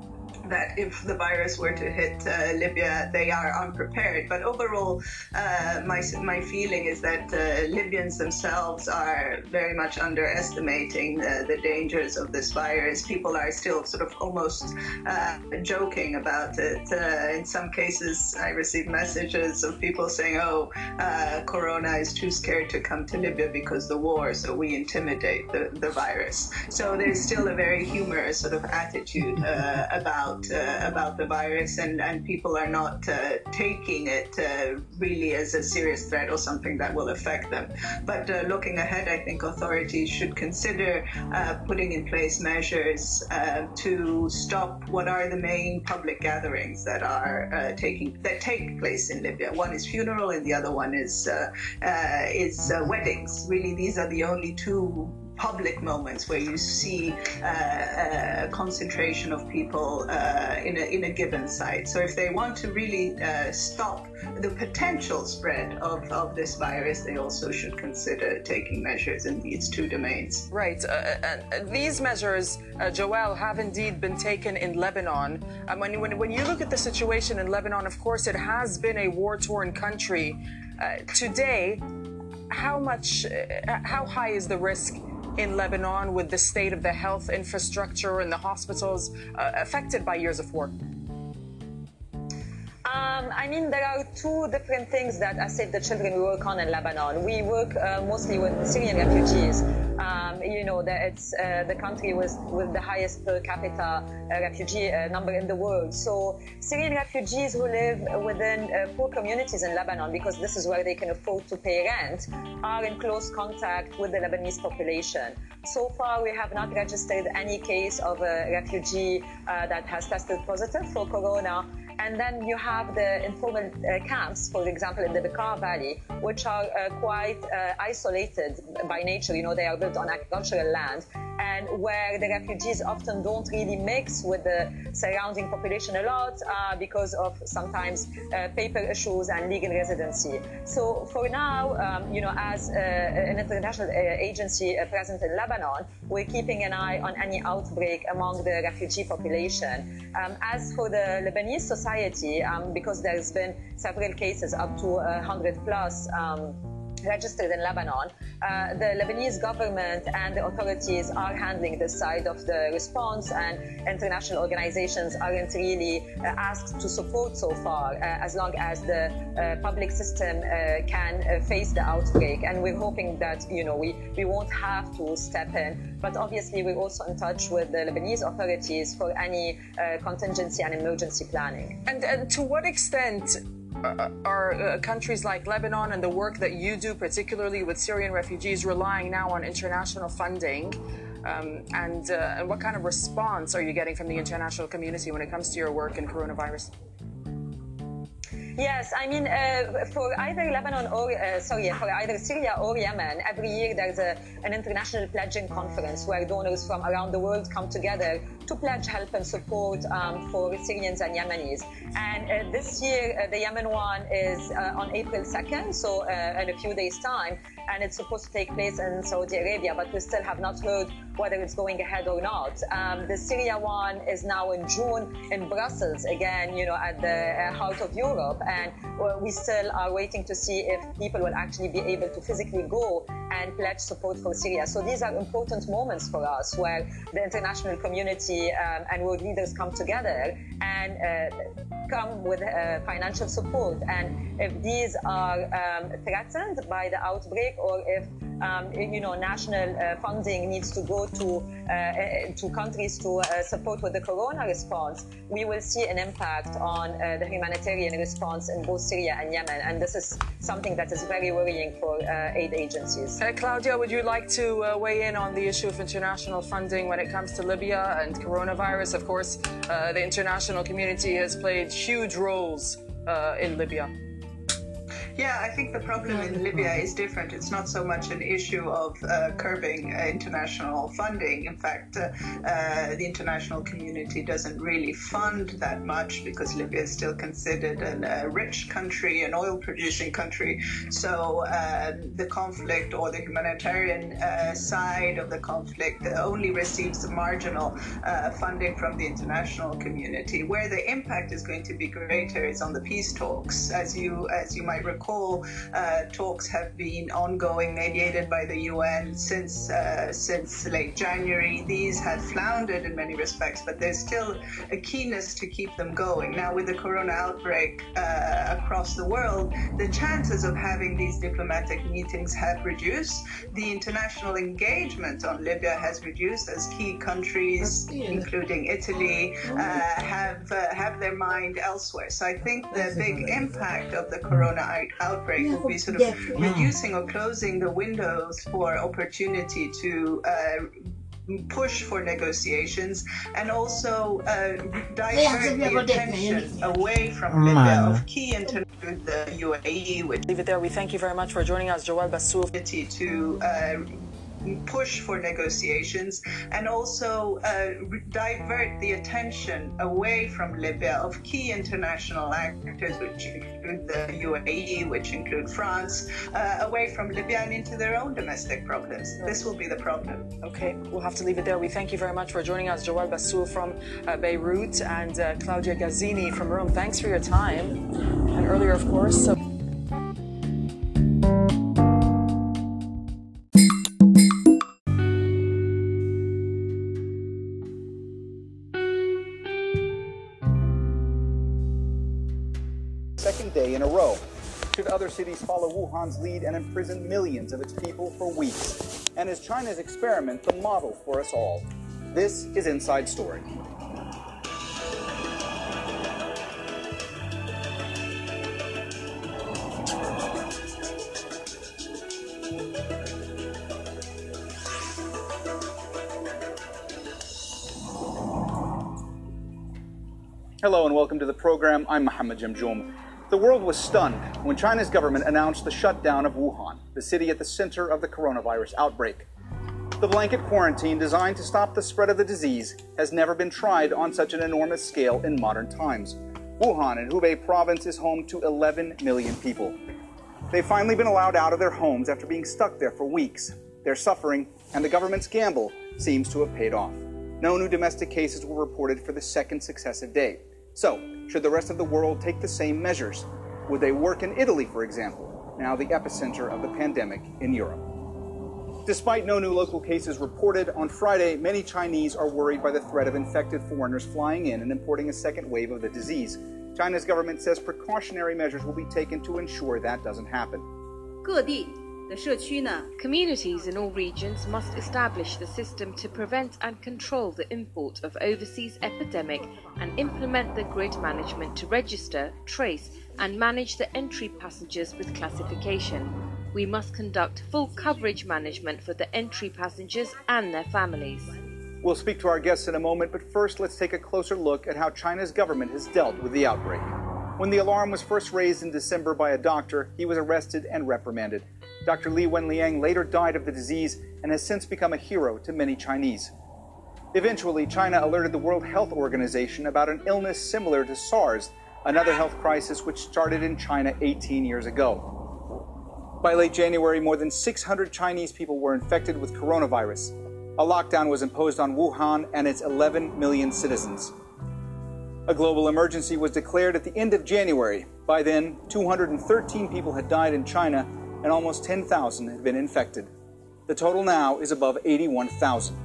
that if the virus were to hit uh, Libya, they are unprepared. But overall, uh, my, my feeling is that uh, Libyans themselves are very much underestimating uh, the dangers of this virus. People are still sort of almost uh, joking about it. Uh, in some cases, I receive messages of people saying, oh, uh, Corona is too scared to come to Libya because the war, so we intimidate the, the virus. So there's still a very humorous sort of attitude uh, about Uh, about the virus, and, and people are not uh, taking it uh, really as a serious threat or something that will affect them. But uh, looking ahead, I think authorities should consider uh, putting in place measures uh, to stop what are the main public gatherings that are uh, taking that take place in Libya. One is funeral, and the other one is uh, uh, is uh, weddings. Really, these are the only two public moments where you see uh, a concentration of people uh, in, a, in a given site. So if they want to really uh, stop the potential spread of, of this virus, they also should consider taking measures in these two domains. Right. Uh, uh, these measures, uh, Joelle, have indeed been taken in Lebanon. Um, when, when, when you look at the situation in Lebanon, of course, it has been a war-torn country. Uh, today, how much, uh, how high is the risk in Lebanon with the state of the health infrastructure and the hospitals uh, affected by years of war? Um, I mean, there are two different things that as Save the Children work on in Lebanon. We work uh, mostly with Syrian refugees. Um, you know, that it's uh, the country with, with the highest per capita uh, refugee uh, number in the world. So Syrian refugees who live within uh, poor communities in Lebanon, because this is where they can afford to pay rent, are in close contact with the Lebanese population. So far, we have not registered any case of a refugee uh, that has tested positive for corona. And then you have the informal uh, camps, for example, in the Bekaa Valley, which are uh, quite uh, isolated by nature. You know, they are built on agricultural land, and where the refugees often don't really mix with the surrounding population a lot uh, because of sometimes uh, paper issues and legal residency. So for now, um, you know, as uh, an international uh, agency uh, present in Lebanon, we're keeping an eye on any outbreak among the refugee population. Um, as for the Lebanese society, um, because there's been several cases up to one hundred plus um, registered in Lebanon, uh, the Lebanese government and the authorities are handling this side of the response, and international organizations aren't really uh, asked to support so far, uh, as long as the uh, public system uh, can uh, face the outbreak. And we're hoping that, you know, we, we won't have to step in. But obviously, we're also in touch with the Lebanese authorities for any uh, contingency and emergency planning. And, and to what extent are uh, countries like Lebanon and the work that you do, particularly with Syrian refugees, relying now on international funding? Um, and, uh, and what kind of response are you getting from the international community when it comes to your work in coronavirus? Yes, I mean, uh, for either Lebanon or, uh, sorry, for either Syria or Yemen, every year there's a, an international pledging conference where donors from around the world come together to pledge help and support um, for Syrians and Yemenis. And uh, this year, uh, the Yemen one is uh, on April second, so uh, in a few days' time, and it's supposed to take place in Saudi Arabia, but we still have not heard whether it's going ahead or not. Um, the Syria one is now in June in Brussels, again, you know, at the heart of Europe, and we still are waiting to see if people will actually be able to physically go and pledge support for Syria. So these are important moments for us where the international community um, and world leaders come together and uh, come with uh, financial support. And if these are um, threatened by the outbreak, or if um, you know, national uh, funding needs to go to uh, to countries to uh, support with the corona response, we will see an impact on uh, the humanitarian response in both Syria and Yemen. And this is something that is very worrying for uh, aid agencies. Uh, Claudia, would you like to uh, weigh in on the issue of international funding when it comes to Libya and coronavirus? Of course, uh, the international community has played huge roles uh, in Libya. Yeah, I think the problem in Libya is different. It's not so much an issue of uh, curbing uh, international funding. In fact, uh, uh, the international community doesn't really fund that much because Libya is still considered a uh, rich country, an oil-producing country. So uh, the conflict or the humanitarian uh, side of the conflict only receives marginal uh, funding from the international community. Where the impact is going to be greater is on the peace talks. As you, as you might recall, Recall, uh, talks have been ongoing, mediated by the U N since uh, since late January. These had floundered in many respects, but there's still a keenness to keep them going. Now, with the corona outbreak uh, across the world, the chances of having these diplomatic meetings have reduced. The international engagement on Libya has reduced as key countries, including Italy, uh, have uh, have their mind elsewhere. So I think the big impact of the corona outbreak will be sort of reducing or closing the windows for opportunity to uh, push for negotiations and also uh, divert the attention away from Libya of key international the U A E. Which leave it there. We thank you very much for joining us, Joelle Bassoul. To uh, push for negotiations and also uh, divert the attention away from Libya of key international actors, which include the U A E, which include France, uh, away from Libya and into their own domestic problems. This will be the problem. Okay, we'll have to leave it there. We thank you very much for joining us, Joelle Bassoul from uh, Beirut and uh, Claudia Gazzini from Rome. Thanks for your time. And earlier, of course, so day in a row. Should other cities follow Wuhan's lead and imprison millions of its people for weeks? And is China's experiment the model for us all? This is Inside Story. Hello and welcome to the program. I'm Mohammed Jamjoom. The world was stunned when China's government announced the shutdown of Wuhan, the city at the center of the coronavirus outbreak. The blanket quarantine designed to stop the spread of the disease has never been tried on such an enormous scale in modern times. Wuhan in Hubei province is home to eleven million people. They've finally been allowed out of their homes after being stuck there for weeks. Their suffering and the government's gamble seems to have paid off. No new domestic cases were reported for the second successive day. So, should the rest of the world take the same measures? Would they work in Italy, for example, now the epicenter of the pandemic in Europe? Despite no new local cases reported, on Friday, many Chinese are worried by the threat of infected foreigners flying in and importing a second wave of the disease. China's government says precautionary measures will be taken to ensure that doesn't happen. Communities in all regions must establish the system to prevent and control the import of overseas epidemic and implement the grid management to register, trace and manage the entry passengers with classification. We must conduct full coverage management for the entry passengers and their families. We'll speak to our guests in a moment, but first let's take a closer look at how China's government has dealt with the outbreak. When the alarm was first raised in December by a doctor, he was arrested and reprimanded. Doctor Li Wenliang later died of the disease and has since become a hero to many Chinese. Eventually, China alerted the World Health Organization about an illness similar to SARS, another health crisis which started in China eighteen years ago. By late January, more than six hundred Chinese people were infected with coronavirus. A lockdown was imposed on Wuhan and its eleven million citizens. A global emergency was declared at the end of January. By then, two hundred thirteen people had died in China and almost ten thousand had been infected. The total now is above eighty-one thousand.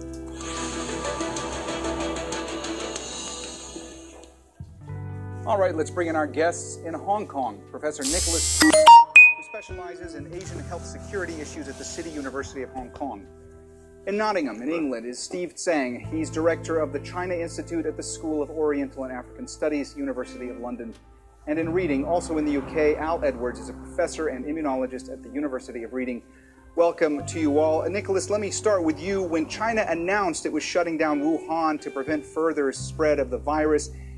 All right, let's bring in our guests in Hong Kong. Professor Nicholas, who specializes in Asian health security issues at the City University of Hong Kong. In Nottingham, in England, is Steve Tsang. He's director of the China Institute at the School of Oriental and African Studies, University of London. And in Reading, also in the U K, Al Edwards is a professor and immunologist at the University of Reading. Welcome to you all. Uh, Nicholas, let me start with you. When China announced it was shutting down Wuhan to prevent further spread of the virus,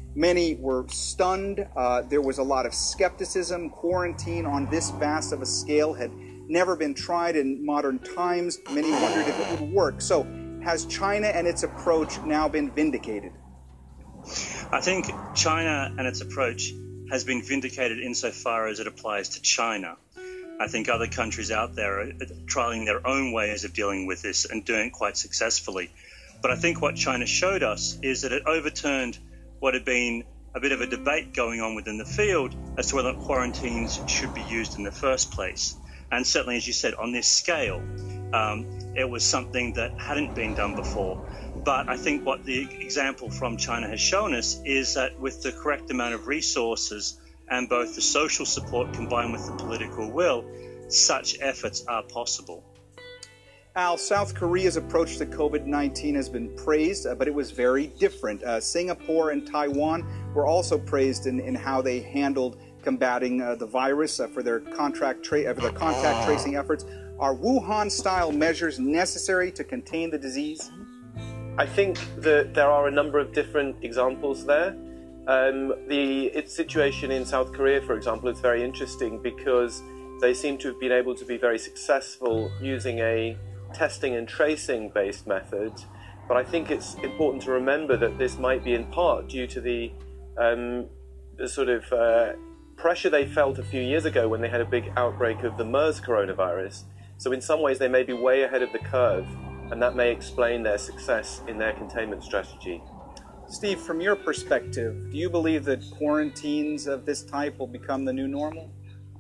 Many were stunned. Uh, there was a lot of skepticism. Quarantine on this vast of a scale had never been tried in modern times. Many wondered if it would work. So has China and its approach now been vindicated? I think China and its approach has been vindicated insofar as it applies to China. I think other countries out there are trialing their own ways of dealing with this and doing it quite successfully. But I think what China showed us is that it overturned what had been a bit of a debate going on within the field as to whether quarantines should be used in the first place. And certainly, as you said, on this scale, um, it was something that hadn't been done before. But I think what the example from China has shown us is that with the correct amount of resources and both the social support combined with the political will, such efforts are possible. Al, South Korea's approach to COVID nineteen has been praised, uh, but it was very different. Uh, Singapore and Taiwan were also praised in, in how they handled combating uh, the virus uh, for their contract tra- uh, for their contact tracing efforts. Are Wuhan-style measures necessary to contain the disease? I think that there are a number of different examples there. Um, the its situation in South Korea, for example, is very interesting because they seem to have been able to be very successful using a testing and tracing based method. But I think it's important to remember that this might be in part due to the, um, the sort of uh, pressure they felt a few years ago when they had a big outbreak of the MERS coronavirus. So in some ways they may be way ahead of the curve, and that may explain their success in their containment strategy. Steve, from your perspective, do you believe that quarantines of this type will become the new normal?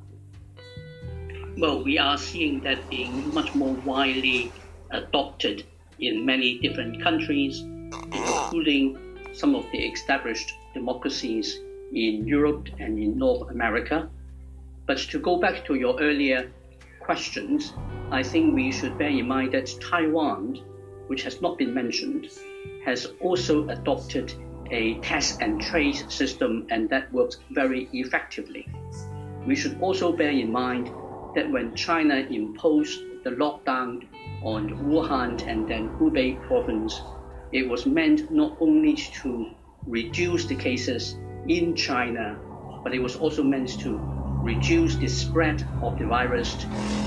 Well, we are seeing that being much more widely adopted in many different countries, including some of the established democracies in Europe and in North America. But to go back to your earlier questions, I think we should bear in mind that Taiwan, which has not been mentioned, has also adopted a test and trace system, and that works very effectively. We should also bear in mind that when China imposed the lockdown on Wuhan and then Hubei province, it was meant not only to reduce the cases in China, but it was also meant to reduce the spread of the virus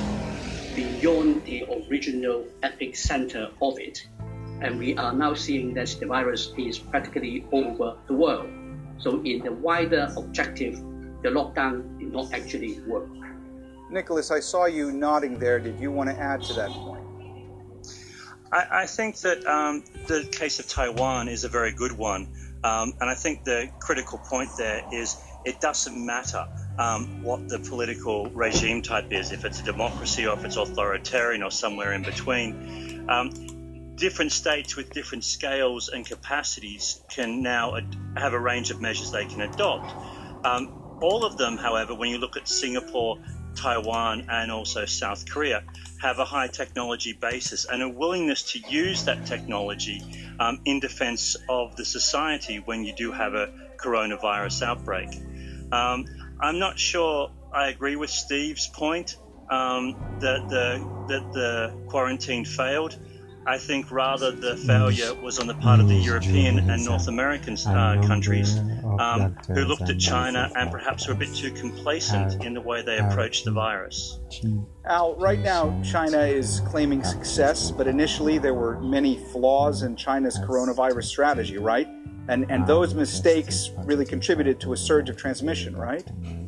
beyond the original epicenter of it. And we are now seeing that the virus is practically over the world. So in the wider objective, the lockdown did not actually work. Nicholas, I saw you nodding there. Did you want to add to that point? I, I think that um, the case of Taiwan is a very good one. Um, and I think the critical point there is it doesn't matter um, what the political regime type is, if it's a democracy or if it's authoritarian or somewhere in between. Um, different states with different scales and capacities can now ad- have a range of measures they can adopt. Um, all of them, however, when you look at Singapore, Taiwan and also South Korea, have a high technology basis and a willingness to use that technology um, in defense of the society when you do have a coronavirus outbreak. Um, I'm not sure I agree with Steve's point um, that, the, that the quarantine failed. I think rather the failure was on the part of the European and North American uh, countries um, who looked at China and perhaps were a bit too complacent in the way they approached the virus. Al, right now China is claiming success, but initially there were many flaws in China's coronavirus strategy, right? And, and those mistakes really contributed to a surge of transmission, right?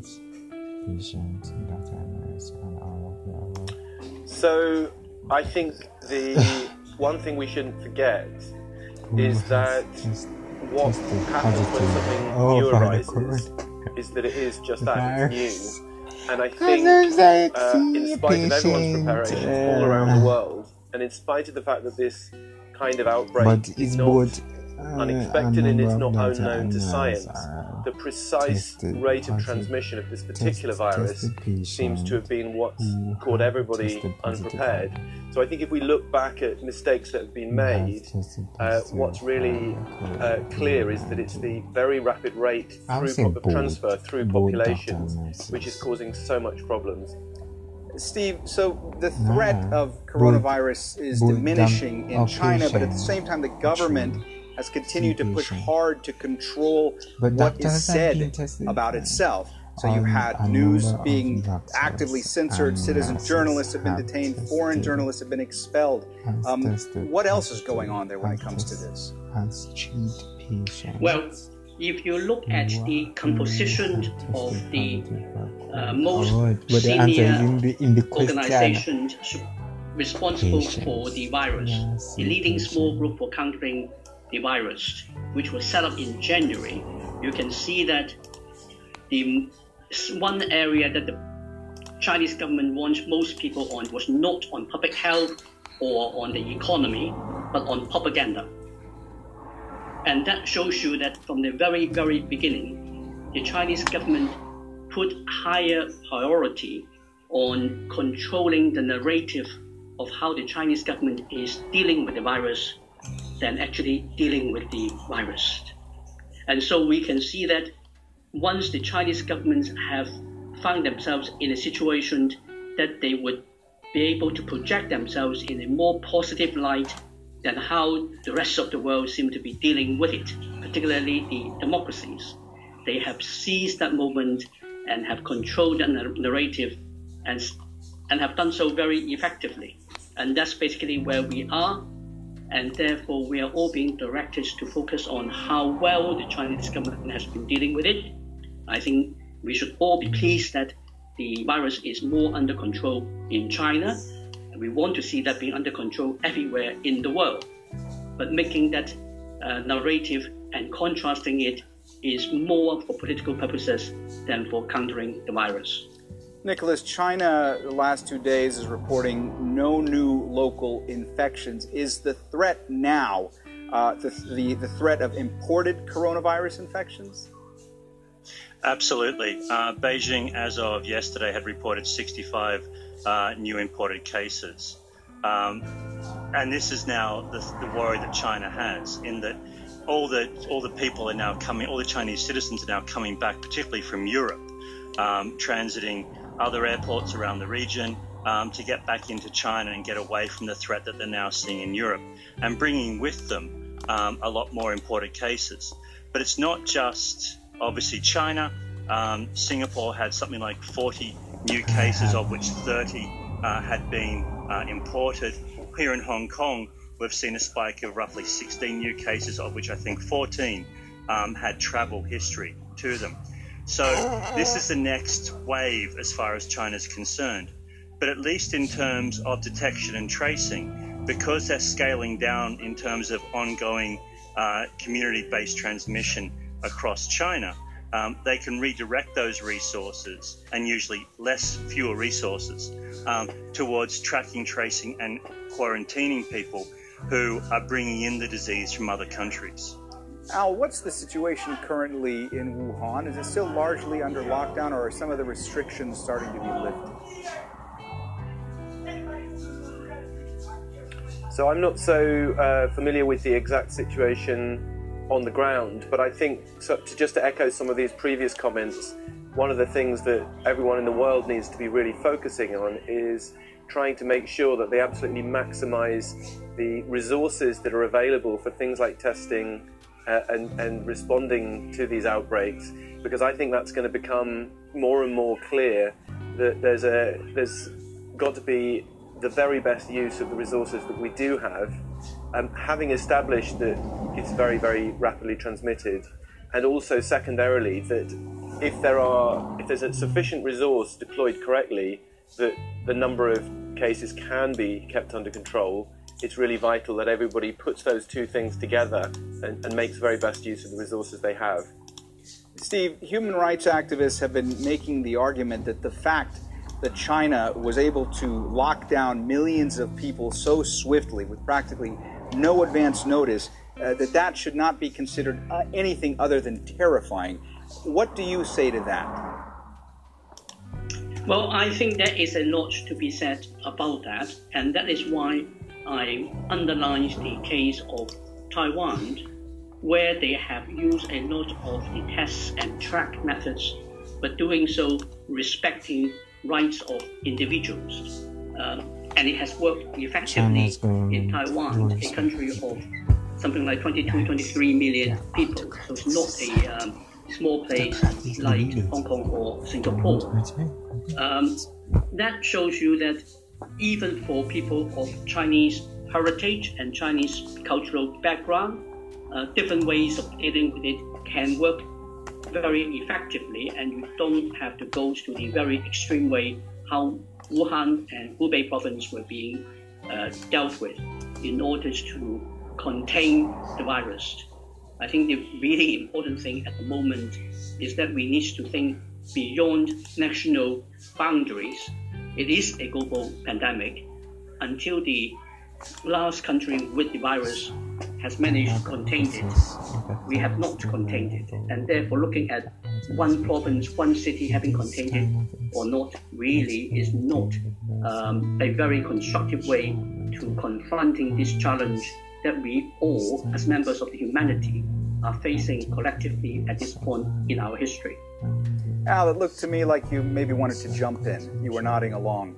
So I think the one thing we shouldn't forget is that what happens when something new arises is that it is just that, it's new. And I think, uh, in spite of everyone's preparations all around the world, and in spite of the fact that this kind of outbreak is not unexpected and it's not unknown to science, the precise rate of transmission of this particular virus seems to have been what's caught everybody unprepared. So I think if we look back at mistakes that have been made, uh, what's really uh, clear is that it's the very rapid rate through of transfer through populations which is causing so much problems. Steve, so the threat of coronavirus is diminishing in China, but at the same time the government has continued to push hard to control But what doctors is are said being tested about itself. So on you've had a news number of being drugs actively censored, and citizen nurses journalists have been have detained, tested foreign journalists have been expelled. Um, tested what else is going on there when it comes to this? has treated patients. Well, if you look at the composition of the uh, most Oh, but the answer senior is in the, in the question. organizations responsible Patience. for the virus, Yes, the leading small group for countering the virus, which was set up in January, you can see that the one area that the Chinese government wants most people on was not on public health or on the economy, but on propaganda. And that shows you that from the very, very beginning, the Chinese government put higher priority on controlling the narrative of how the Chinese government is dealing with the virus than actually dealing with the virus. And so we can see that once the Chinese governments have found themselves in a situation that they would be able to project themselves in a more positive light than how the rest of the world seem to be dealing with it, particularly the democracies. They have seized that moment and have controlled that narrative and, and have done so very effectively. And that's basically where we are. And therefore, we are all being directed to focus on how well the Chinese government has been dealing with it. I think we should all be pleased that the virus is more under control in China. And we want to see that being under control everywhere in the world. But making that uh, narrative and contrasting it is more for political purposes than for countering the virus. Nicholas, China the last two days is reporting no new local infections. Is the threat now uh, the, the, the threat of imported coronavirus infections? Absolutely. Uh, Beijing, as of yesterday, had reported sixty-five uh, new imported cases. Um, and this is now the, the worry that China has, in that all the, all the people are now coming, all the Chinese citizens are now coming back, particularly from Europe, um, transiting other airports around the region um, to get back into China and get away from the threat that they're now seeing in Europe, and bringing with them um, a lot more imported cases. But it's not just, obviously, China. Um, Singapore had something like forty new cases, of which thirty uh, had been uh, imported. Here in Hong Kong, we've seen a spike of roughly sixteen new cases, of which I think fourteen um, had travel history to them. So this is the next wave as far as China's concerned. But at least in terms of detection and tracing, because they're scaling down in terms of ongoing uh, community-based transmission across China, um, they can redirect those resources, and usually less, fewer resources, um, towards tracking, tracing and quarantining people who are bringing in the disease from other countries. Al, what's the situation currently in Wuhan? Is it still largely under lockdown, or are some of the restrictions starting to be lifted? So I'm not so uh, familiar with the exact situation on the ground, but I think, so to just to echo some of these previous comments, one of the things that everyone in the world needs to be really focusing on is trying to make sure that they absolutely maximize the resources that are available for things like testing uh, and, and responding to these outbreaks, because I think that's going to become more and more clear that there's a there's got to be the very best use of the resources that we do have, um, having established that it's very, very rapidly transmitted, and also secondarily that if there are if there's a sufficient resource deployed correctly, that the number of cases can be kept under control. It's really vital that everybody puts those two things together and, and makes the very best use of the resources they have. Steve, human rights activists have been making the argument that the fact that China was able to lock down millions of people so swiftly with practically no advance notice, uh, that that should not be considered uh, anything other than terrifying. What do you say to that? Well, I think there is a lot to be said about that, and that is why I underlined the case of Taiwan, where they have used a lot of the test and track methods, but doing so respecting rights of individuals. Um, and it has worked effectively in Taiwan, a country of something like twenty-two, twenty-three million people. So it's not a um, small place like Hong Kong or Singapore. Um, that shows you that even for people of Chinese heritage and Chinese cultural background, uh, different ways of dealing with it can work very effectively, and you don't have to go to the very extreme way how Wuhan and Hubei province were being uh, dealt with in order to contain the virus. I think the really important thing at the moment is that we need to think beyond national boundaries. It is a global pandemic. Until the last country with the virus has managed to contain it, we have not contained it. And therefore, looking at one province, one city having contained it or not really is not um, a very constructive way to confronting this challenge that we all, as members of the humanity, are facing collectively at this point in our history. Al, it looked to me like you maybe wanted to jump in. You were nodding along.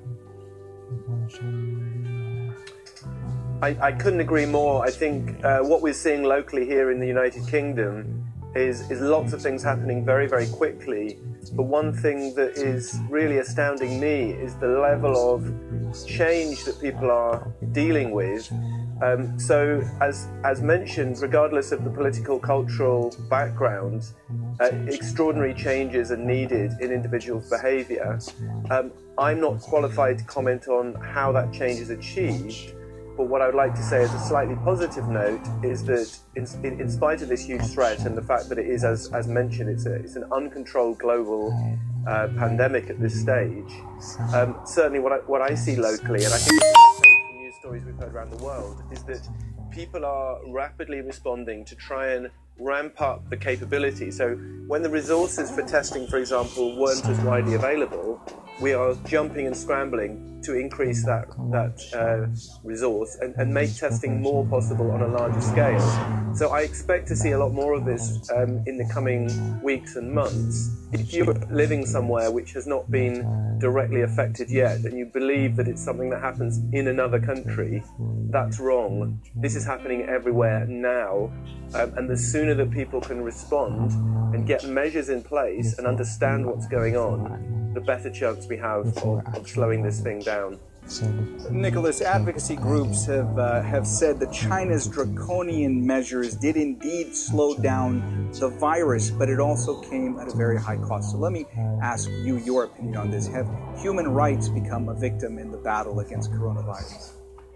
I, I couldn't agree more. I think uh, what we're seeing locally here in the United Kingdom is, is lots of things happening very, very quickly. But one thing that is really astounding me is the level of change that people are dealing with. Um, so, as, as mentioned, regardless of the political, cultural background, uh, extraordinary changes are needed in individuals' behaviour. Um, I'm not qualified to comment on how that change is achieved, but what I would like to say as a slightly positive note is that in, in spite of this huge threat and the fact that it is, as, as mentioned, it's, a, it's an uncontrolled global uh, pandemic at this stage, um, certainly what I, what I see locally, and I think from news stories we've heard around the world, is that people are rapidly responding to try and ramp up the capability. So when the resources for testing, for example, weren't as widely available, we are jumping and scrambling to increase that, that uh, resource and, and make testing more possible on a larger scale. So I expect to see a lot more of this um, in the coming weeks and months. If you're living somewhere which has not been directly affected yet and you believe that it's something that happens in another country, that's wrong. This is happening everywhere now. Um, and the sooner that people can respond and get measures in place and understand what's going on, the better chance we have of, of slowing this thing down. Nicholas, advocacy groups have uh, have said that China's draconian measures did indeed slow down the virus, but it also came at a very high cost. So let me ask you your opinion on this. Have human rights become a victim in the battle against coronavirus?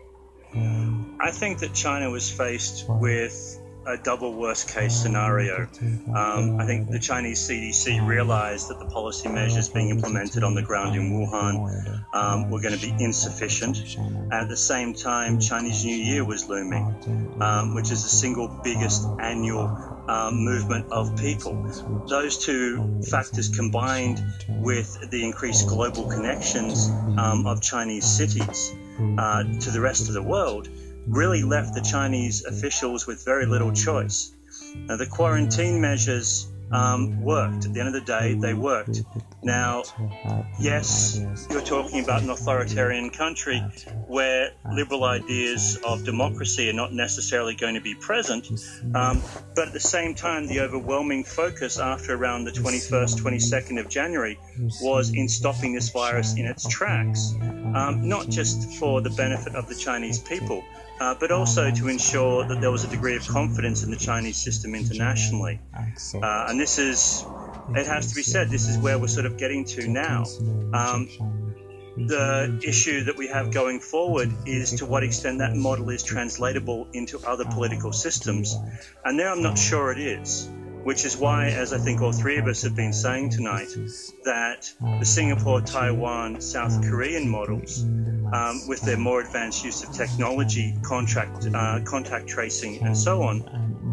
I think that China was faced with a double worst case scenario. Um, I think the Chinese C D C realized that the policy measures being implemented on the ground in Wuhan um, were going to be insufficient. And at the same time, Chinese New Year was looming, um, which is the single biggest annual um, movement of people. Those two factors combined with the increased global connections um, of Chinese cities uh, to the rest of the world really left the Chinese officials with very little choice. Now, the quarantine measures um, worked. At the end of the day, they worked. Now, yes, you're talking about an authoritarian country where liberal ideas of democracy are not necessarily going to be present, um, but at the same time, the overwhelming focus after around the twenty-first, twenty-second of January was in stopping this virus in its tracks, um, not just for the benefit of the Chinese people, Uh, but also to ensure that there was a degree of confidence in the Chinese system internationally. Uh, and this is, it has to be said, this is where we're sort of getting to now. Um, the issue that we have going forward is to what extent that model is translatable into other political systems. And there I'm not sure it is, which is why, as I think all three of us have been saying tonight, that the Singapore, Taiwan, South Korean models, um, with their more advanced use of technology, contract, uh, contact tracing, and so on,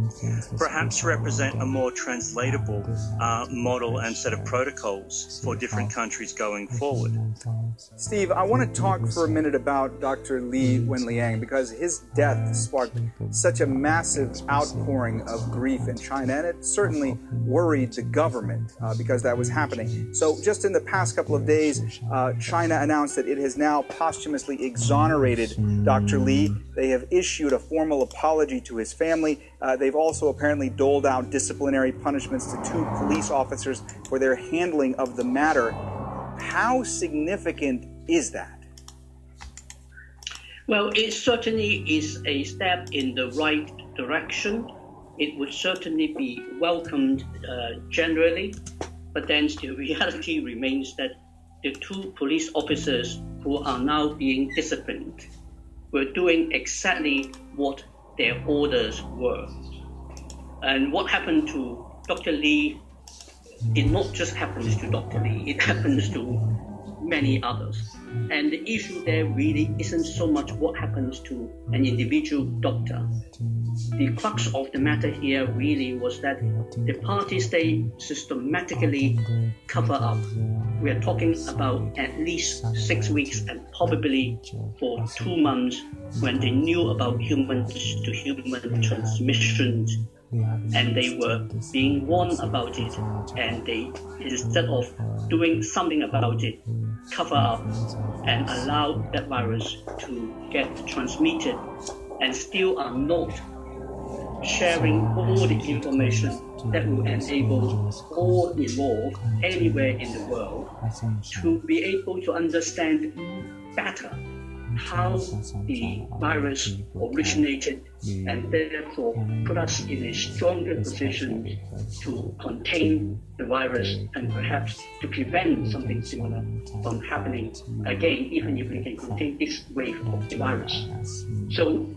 perhaps represent a more translatable uh, model and set of protocols for different countries going forward. Steve, I want to talk for a minute about Doctor Li Wenliang, because his death sparked such a massive outpouring of grief in China, and it certainly worried the government uh, because that was happening. So just in the past couple of days, uh, China announced that it has now posthumously exonerated Doctor Li. They have issued a formal apology to his family. Uh, they've also apparently doled out disciplinary punishments to two police officers for their handling of the matter. How significant is that? Well, it certainly is a step in the right direction. It would certainly be welcomed uh, generally, but then the reality remains that the two police officers who are now being disciplined were doing exactly what their orders were. And what happened to Doctor Li, it not just happens to Doctor Li, it happens to many others. And the issue there really isn't so much what happens to an individual doctor. The crux of the matter here really was that the party state systematically cover up. We are talking about at least six weeks and probably for two months when they knew about human-to-human transmissions, and they were being warned about it, and they, instead of doing something about it, cover up and allow that virus to get transmitted, and still are not sharing all the information that will enable all involved anywhere in the world to be able to understand better how the virus originated, and therefore put us in a stronger position to contain the virus and perhaps to prevent something similar from happening again, even if we can contain this wave of the virus. So,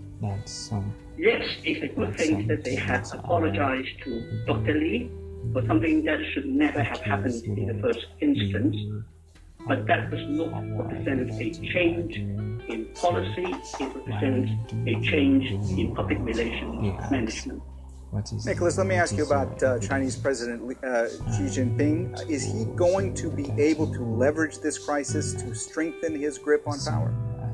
yes, it's a good thing that they have apologized to Doctor Li for something that should never have happened in the first instance. But that does not represent a change in policy, it represents a change in public relations management. Nicholas, let me ask you about uh, Chinese President uh, Xi Jinping. Is he going to be able to leverage this crisis to strengthen his grip on power?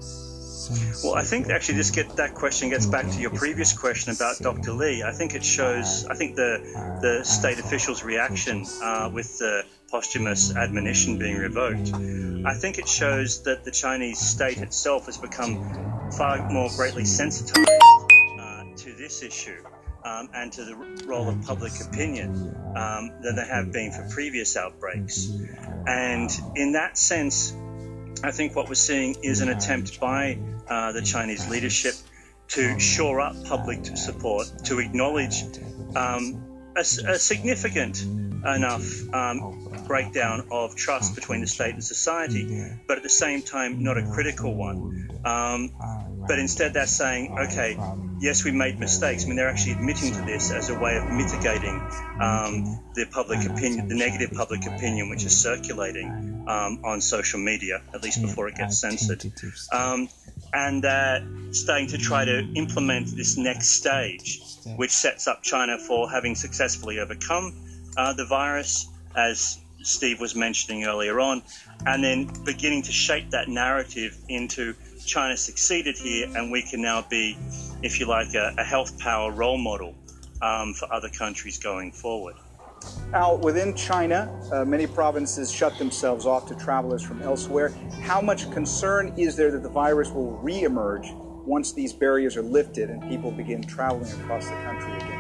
Well, I think actually this get that question gets back to your previous question about Doctor Li. I think it shows, I think the the state officials' reaction uh, with the posthumous admonition being revoked, I think it shows that the Chinese state itself has become far more greatly sensitized uh, to this issue um, and to the role of public opinion um, than they have been for previous outbreaks. And in that sense, I think what we're seeing is an attempt by uh, the Chinese leadership to shore up public support, to acknowledge um, a, a significant enough um, breakdown of trust between the state and society, but at the same time not a critical one. Um, but instead they're saying, okay, yes, we made mistakes. I mean, they're actually admitting to this as a way of mitigating um, the public opinion, the negative public opinion which is circulating um, on social media, at least before it gets censored. Um, and uh, starting to try to implement this next stage, which sets up China for having successfully overcome uh, the virus, as Steve was mentioning earlier on, and then beginning to shape that narrative into China succeeded here, and we can now be, if you like, a, a health power role model um, for other countries going forward. Al, within China, uh, many provinces shut themselves off to travelers from elsewhere. How much concern is there that the virus will re-emerge once these barriers are lifted and people begin traveling across the country again?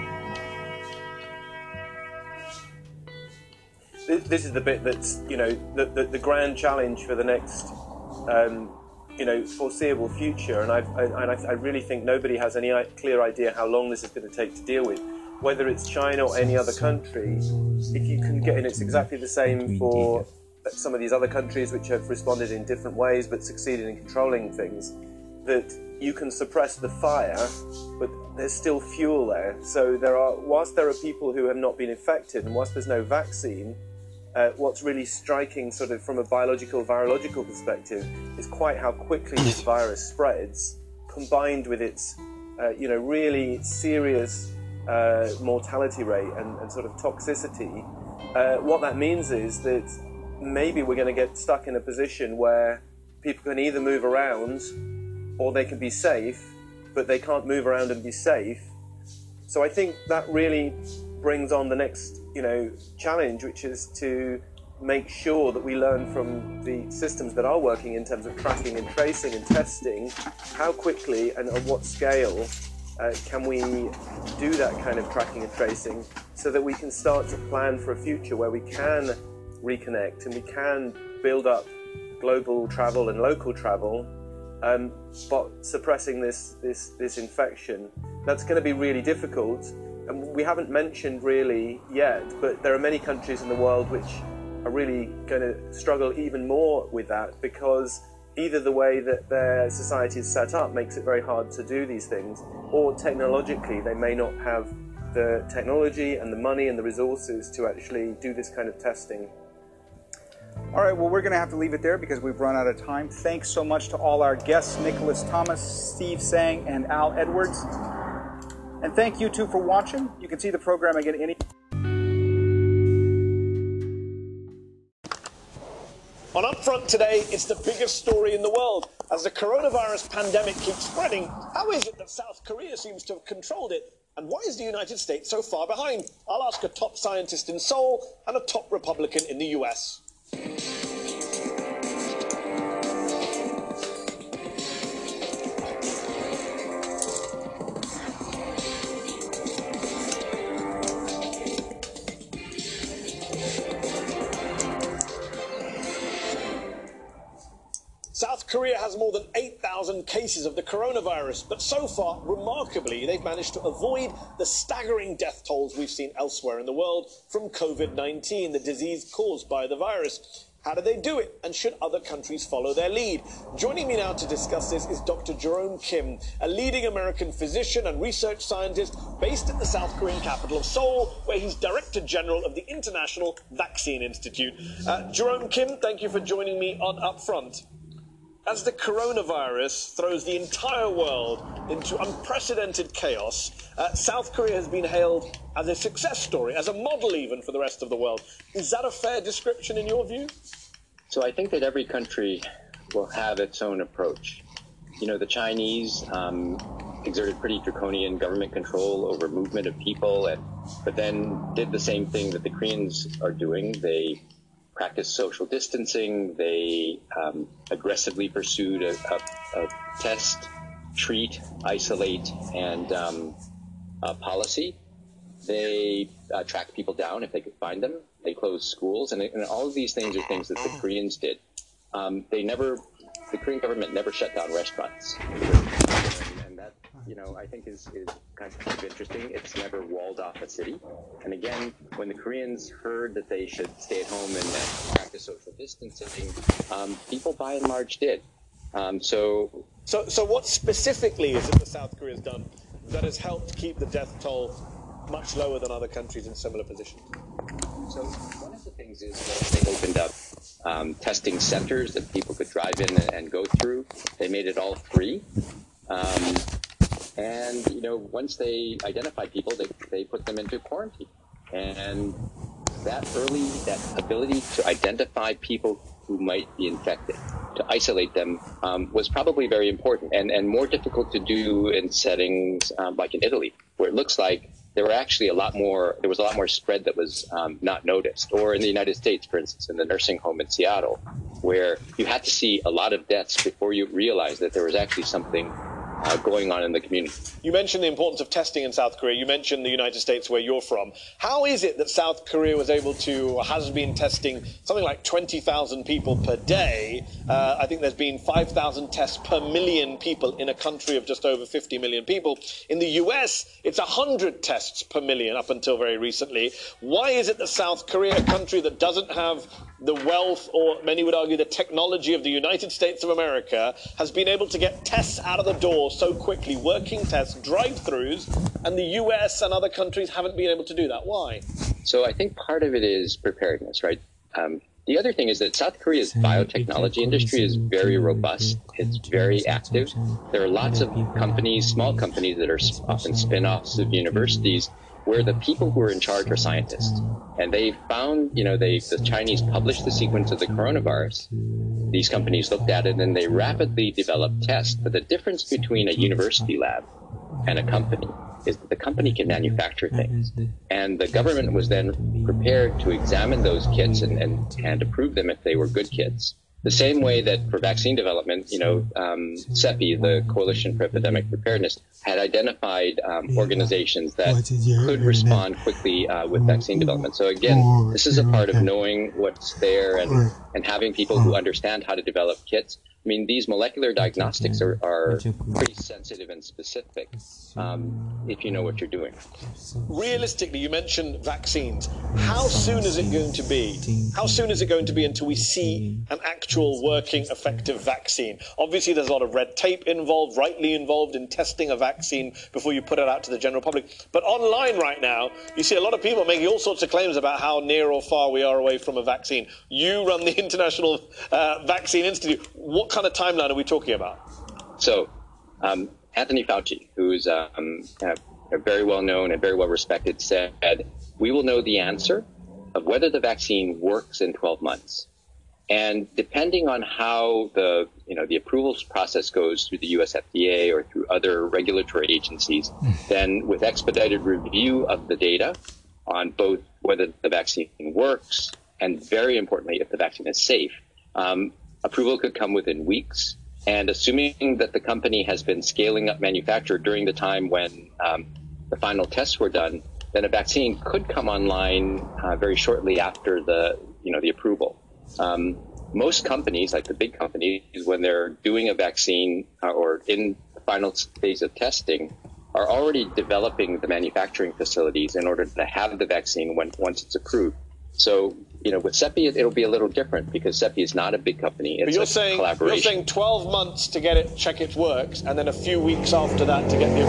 This is the bit that's, you know, the, the, the grand challenge for the next, um, you know, foreseeable future. And, I've, I, and I, I really think nobody has any clear idea how long this is going to take to deal with. Whether it's China or any other country, if you can get, and it's exactly the same for some of these other countries which have responded in different ways but succeeded in controlling things, that you can suppress the fire, but there's still fuel there. So there are, whilst there are people who have not been infected, and whilst there's no vaccine, Uh, what's really striking, sort of from a biological, virological perspective, is quite how quickly this virus spreads, combined with its, uh, you know, really serious uh, mortality rate and, and sort of toxicity, uh, what that means is that maybe we're going to get stuck in a position where people can either move around or they can be safe, but they can't move around and be safe. So I think that really brings on the next, you know, challenge, which is to make sure that we learn from the systems that are working in terms of tracking and tracing and testing, how quickly and on what scale uh, can we do that kind of tracking and tracing so that we can start to plan for a future where we can reconnect and we can build up global travel and local travel, um, but suppressing this, this, this infection. That's going to be really difficult, and we haven't mentioned really yet, but there are many countries in the world which are really going to struggle even more with that, because either the way that their society is set up makes it very hard to do these things, or technologically they may not have the technology and the money and the resources to actually do this kind of testing. All right, well, we're going to have to leave it there because we've run out of time. Thanks so much to all our guests, Nicholas Thomas, Steve Tsang, and Al Edwards. And thank you, too, for watching. You can see the program again any... On Upfront today, it's the biggest story in the world. As the coronavirus pandemic keeps spreading, how is it that South Korea seems to have controlled it? And why is the United States so far behind? I'll ask a top scientist in Seoul and a top Republican in the U S. South Korea has more than eight thousand cases of the coronavirus, but so far, remarkably, they've managed to avoid the staggering death tolls we've seen elsewhere in the world from COVID nineteen, the disease caused by the virus. How do they do it, and should other countries follow their lead? Joining me now to discuss this is Doctor Jerome Kim, a leading American physician and research scientist based at the South Korean capital of Seoul, where he's Director General of the International Vaccine Institute. Uh, Jerome Kim, thank you for joining me on Upfront. As the coronavirus throws the entire world into unprecedented chaos, uh, South Korea has been hailed as a success story, as a model even for the rest of the world. Is that a fair description in your view? So I think that every country will have its own approach. You know, the Chinese um, exerted pretty draconian government control over movement of people, and but then did the same thing that the Koreans are doing. They practiced social distancing. They um, aggressively pursued a, a, a test, treat, isolate, and um, uh, policy. They uh, tracked people down if they could find them. They closed schools, and, and all of these things are things that the Koreans did. Um, they never, the Korean government never shut down restaurants. And that, you know, I think is, is kind of interesting. It's never walled off a city. And again, when the Koreans heard that they should stay at home and uh, practice social distancing, um, people by and large did. Um, so, so, so what specifically is it that South Korea has done that has helped keep the death toll much lower than other countries in similar positions? So one of the things is that they opened up um, testing centers that people could drive in and, and go through. They made it all free. Um, and, you know, once they identified people, they, they put them into quarantine. And that early, that ability to identify people who might be infected, to isolate them, um, was probably very important and, and more difficult to do in settings um, like in Italy, where it looks like there were actually a lot more, there was a lot more spread that was um, not noticed. Or in the United States, for instance, in the nursing home in Seattle, where you had to see a lot of deaths before you realized that there was actually something Uh, going on in the community. You mentioned the importance of testing in South Korea. You mentioned the United States, where you're from. How is it that South Korea was able to, or has been testing something like twenty thousand people per day? Uh, I think there's been five thousand tests per million people in a country of just over fifty million people. In the U S, it's one hundred tests per million up until very recently. Why is it that South Korea, a country that doesn't have the wealth, or many would argue the technology of the United States of America, has been able to get tests out of the door so quickly, working tests, drive-throughs, and the U S and other countries haven't been able to do that? Why? So I think part of it is preparedness, right? Um, The other thing is that South Korea's biotechnology industry is very robust. It's very active. There are lots of companies, small companies that are often spin-offs of universities where the people who are in charge are scientists. And they found, you know, they, the Chinese published the sequence of the coronavirus. These companies looked at it and they rapidly developed tests. But the difference between a university lab and a company is that the company can manufacture things. And the government was then prepared to examine those kits and, and, and approve them if they were good kits. The same way that for vaccine development, you know, um, CEPI, the Coalition for Epidemic Preparedness, had identified um, organizations that could respond quickly uh, with vaccine development. So again, this is a part of knowing what's there and, and having people who understand how to develop kits. I mean, these molecular diagnostics are, are pretty sensitive and specific um, if you know what you're doing. Realistically, you mentioned vaccines. How soon is it going to be? How soon is it going to be until we see an actual working, effective vaccine? Obviously, there's a lot of red tape involved, rightly involved in testing a vaccine before you put it out to the general public. But online right now, you see a lot of people making all sorts of claims about how near or far we are away from a vaccine. You run the International uh, Vaccine Institute. What kind of timeline are we talking about? So, um, Anthony Fauci, who's um, uh, very well known and very well respected, said, we will know the answer of whether the vaccine works in twelve months. And depending on how the, you know, the approvals process goes through the U S F D A or through other regulatory agencies, then with expedited review of the data on both whether the vaccine works and, very importantly, if the vaccine is safe, um, approval could come within weeks. And assuming that the company has been scaling up manufacture during the time when um, the final tests were done, then a vaccine could come online uh, very shortly after the, you know, the approval. Um, most companies, like the big companies, when they're doing a vaccine uh, or in the final phase of testing, are already developing the manufacturing facilities in order to have the vaccine when once it's approved. So, you know, with CEPI, it'll be a little different because CEPI is not a big company. It's but you're a saying, collaboration. You're saying twelve months to get it, check it works, and then a few weeks after that to get the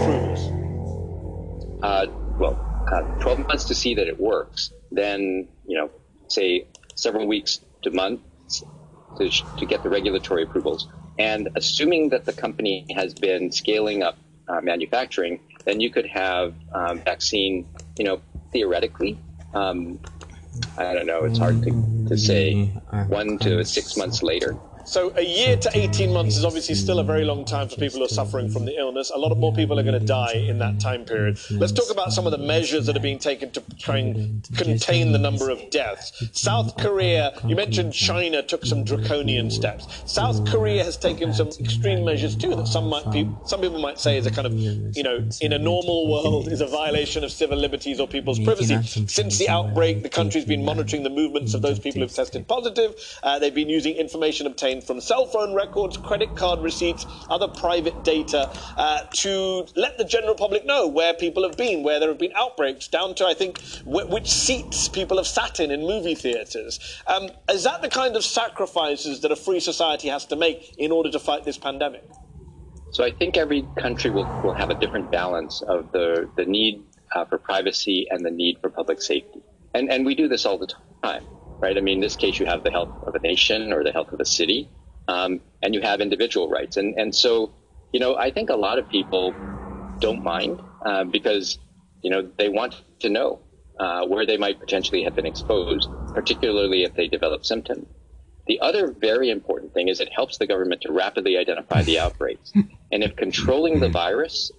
approvals? Uh, well, uh, twelve months to see that it works. Then, you know, say several weeks to months to, to get the regulatory approvals. And assuming that the company has been scaling up uh, manufacturing, then you could have um, vaccine, you know, theoretically, um, I don't know, it's hard to, to say, one to six months later. So a year to eighteen months is obviously still a very long time for people who are suffering from the illness. A lot of more people are going to die in that time period. Let's talk about some of the measures that are being taken to try and contain the number of deaths. South Korea, you mentioned China took some draconian steps. South Korea has taken some extreme measures too that some might be, some people might say is a kind of, you know, in a normal world is a violation of civil liberties or people's privacy. Since the outbreak, the country's been monitoring the movements of those people who've tested positive. Uh, they've been using information obtained from cell phone records, credit card receipts, other private data uh, to let the general public know where people have been, where there have been outbreaks, down to, I think, w which seats people have sat in in movie theatres. Um, is that the kind of sacrifices that a free society has to make in order to fight this pandemic? So I think every country will, will have a different balance of the, the need uh, for privacy and the need for public safety. And, and we do this all the time, right? I mean, in this case, you have the health of a nation or the health of a city. Um, and you have individual rights. And, and so, you know, I think a lot of people don't mind uh, because, you know, they want to know uh, where they might potentially have been exposed, particularly if they develop symptoms. The other very important thing is it helps the government to rapidly identify the outbreaks. And if controlling the virus,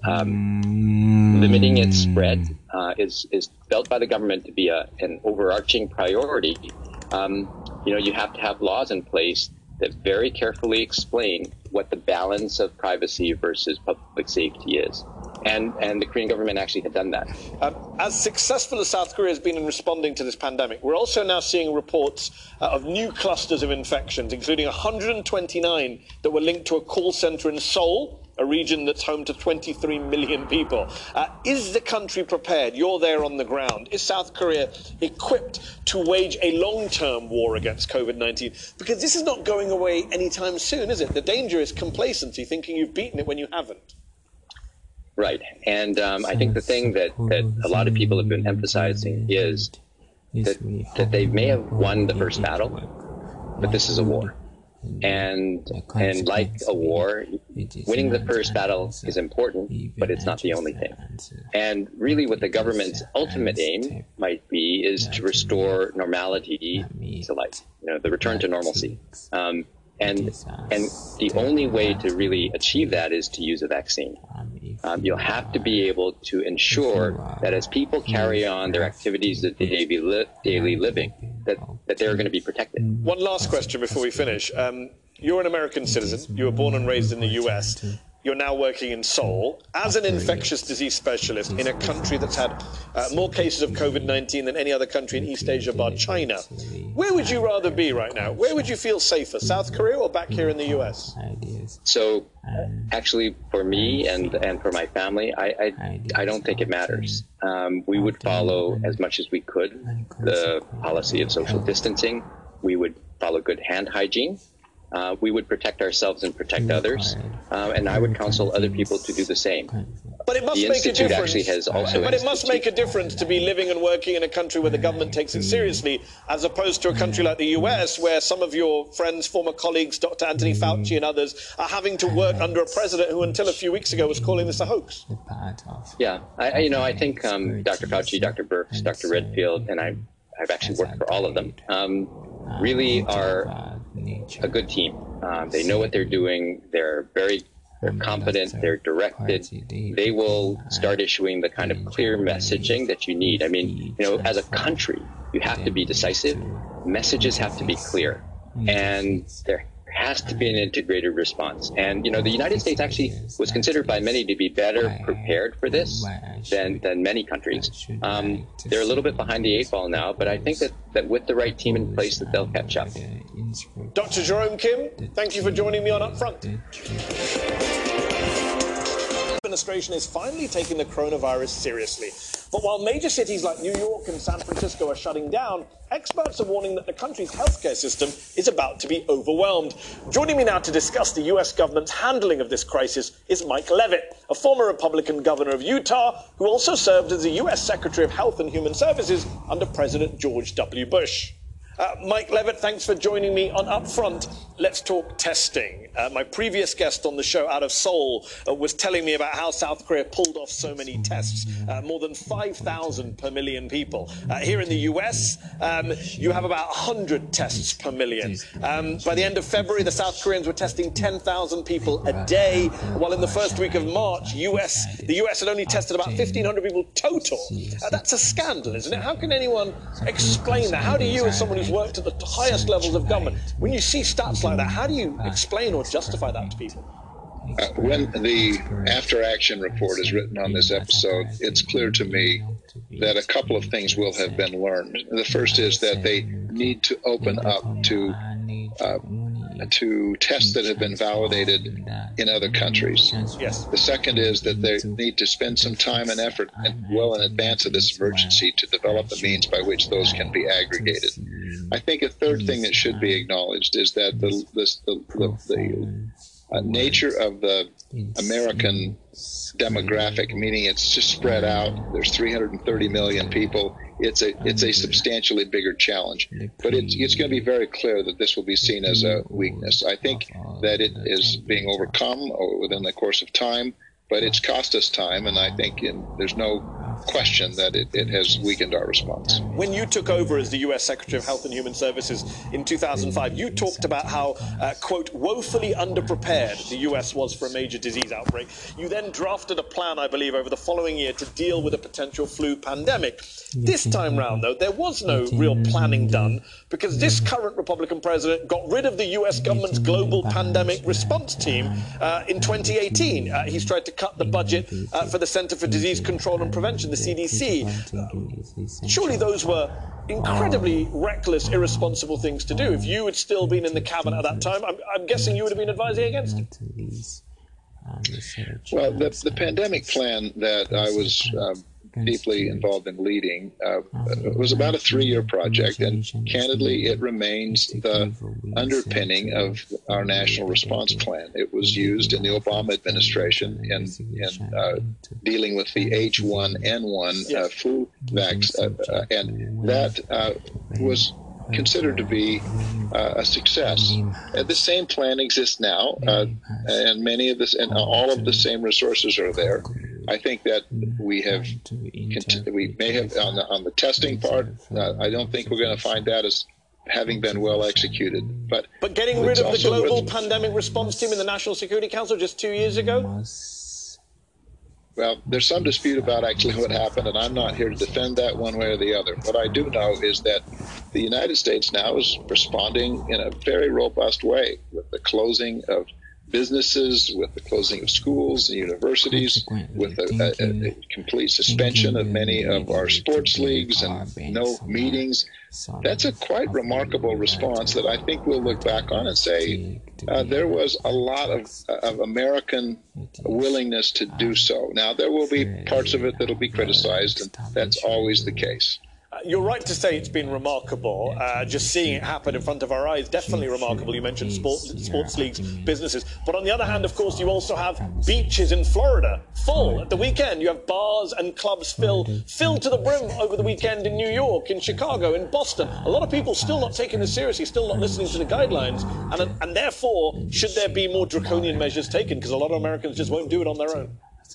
um, limiting its spread uh, is, is felt by the government to be a, an overarching priority, um, you know, you have to have laws in place that very carefully explain what the balance of privacy versus public safety is. And, and the Korean government actually had done that. Um, as successful as South Korea has been in responding to this pandemic, we're also now seeing reports uh, of new clusters of infections, including one hundred twenty-nine that were linked to a call center in Seoul, a region that's home to twenty-three million people. Uh, is the country prepared? You're there on the ground. Is South Korea equipped to wage a long-term war against COVID nineteen? Because this is not going away anytime soon, is it? The danger is complacency, thinking you've beaten it when you haven't. Right. And um, I think the thing that, that a lot of people have been emphasizing is that, that they may have won the first battle, but this is a war. And and like a war, winning the first battle is important, but it's not the only thing. And really what the government's ultimate aim might be is to restore normality to life, you know, the return to normalcy. Um, and and the only way to really achieve that is to use a vaccine. Um, you'll have to be able to ensure that as people carry on their activities of daily, li daily living, that, that they're going to be protected. One last question before we finish. Um, you're an American citizen. You were born and raised in the U S. You're now working in Seoul as an infectious disease specialist in a country that's had uh, more cases of COVID nineteen than any other country in East Asia bar China. Where would you rather be right now? Where would you feel safer, South Korea or back here in the U S? So actually for me and, and for my family, I, I, I don't think it matters. Um, we would follow as much as we could the policy of social distancing. We would follow good hand hygiene. Uh, we would protect ourselves and protect others, um, and I would counsel other people to do the same. But it must the make Institute a difference. actually has also but it must make a difference to be living and working in a country where the government takes it seriously, as opposed to a country like the U S, where some of your friends, former colleagues, Doctor Anthony Fauci and others, are having to work under a president who, until a few weeks ago, was calling this a hoax. Yeah, I, I, you know, I think um, Doctor Fauci, Doctor Birx, Doctor Redfield, and I, I've actually worked for all of them, um, really are a good team. Um, they know what they're doing. They're very they're competent. They're directed. They will start issuing the kind of clear messaging that you need. I mean, you know, as a country, you have to be decisive. Messages have to be clear. And there has to be an integrated response. And, you know, the United States actually was considered by many to be better prepared for this than, than many countries. Um, they're a little bit behind the eight ball now, but I think that, that with the right team in place that they'll catch up. Doctor Jerome Kim, thank you for joining me on Upfront. The administration is finally taking the coronavirus seriously. But while major cities like New York and San Francisco are shutting down, experts are warning that the country's healthcare system is about to be overwhelmed. Joining me now to discuss the U S government's handling of this crisis is Mike Leavitt, a former Republican governor of Utah, who also served as the U S Secretary of Health and Human Services under President George W. Bush. Uh, Mike Leavitt, thanks for joining me on Upfront. Let's talk testing. Uh, my previous guest on the show out of Seoul uh, was telling me about how South Korea pulled off so many tests, uh, more than five thousand per million people. Uh, here in the U S, um, you have about one hundred tests per million. Um, by the end of February, the South Koreans were testing ten thousand people a day, while in the first week of March, U S, the U S had only tested about fifteen hundred people total. Uh, that's a scandal, isn't it? How can anyone explain that? How do you, as someone who's worked at the highest levels of government, when you see stats like that, how do you explain or justify that to people? Uh, when the after-action report is written on this episode, it's clear to me that a couple of things will have been learned. The first is that they need to open up to uh, to tests that have been validated in other countries. Yes. The second is that they need to spend some time and effort, and well in advance of this emergency, to develop the means by which those can be aggregated. I think a third thing that should be acknowledged is that the this, the, the, the uh, nature of the American demographic, meaning it's just spread out. There's three hundred thirty million people. It's a it's a substantially bigger challenge, but it's it's going to be very clear that this will be seen as a weakness. I think that it is being overcome within the course of time, but it's cost us time, and I think in, there's no question that it, it has weakened our response. When you took over as the U S Secretary of Health and Human Services in two thousand five, you talked about how, uh, quote, woefully underprepared the U S was for a major disease outbreak. You then drafted a plan, I believe, over the following year to deal with a potential flu pandemic. This time round, though, there was no real planning done, because this current Republican president got rid of the U S government's global pandemic response team uh, in twenty eighteen. Uh, he's tried to cut the budget uh, for the Center for Disease Control and Prevention, the C D C. Surely those were incredibly reckless, irresponsible things to do. If you had still been in the cabinet at that time, I'm, I'm guessing you would have been advising against it. Well, the, the pandemic plan that I was uh, deeply involved in leading uh, was about a three-year project, and candidly, it remains the underpinning of our national response plan. It was used in the Obama administration in, in uh, dealing with the H one N one uh, flu vaccine, uh, uh, and that uh, was consider to be uh, a success. Uh, the same plan exists now, uh, and many of this, and all of the same resources are there. I think that we have, we may have on the, on the testing part. Uh, I don't think we're going to find that as having been well executed. But but getting rid of the global pandemic response team in the National Security Council just two years ago. Well, there's some dispute about actually what happened, and I'm not here to defend that one way or the other. What I do know is that the United States now is responding in a very robust way with the closing of businesses, with the closing of schools and universities, with a, a, a complete suspension of many of our sports leagues and no meetings. That's a quite remarkable response that I think we'll look back on and say uh, there was a lot of, of American willingness to do so. Now, there will be parts of it that will be criticized, and that's always the case. Uh, you're right to say it's been remarkable. Uh, just seeing it happen in front of our eyes, definitely remarkable. You mentioned sport, sports leagues, businesses. But on the other hand, of course, you also have beaches in Florida full at the weekend. You have bars and clubs filled, filled to the brim over the weekend in New York, in Chicago, in Boston. A lot of people still not taking this seriously, still not listening to the guidelines. And, and therefore, should there be more draconian measures taken? Because a lot of Americans just won't do it on their own.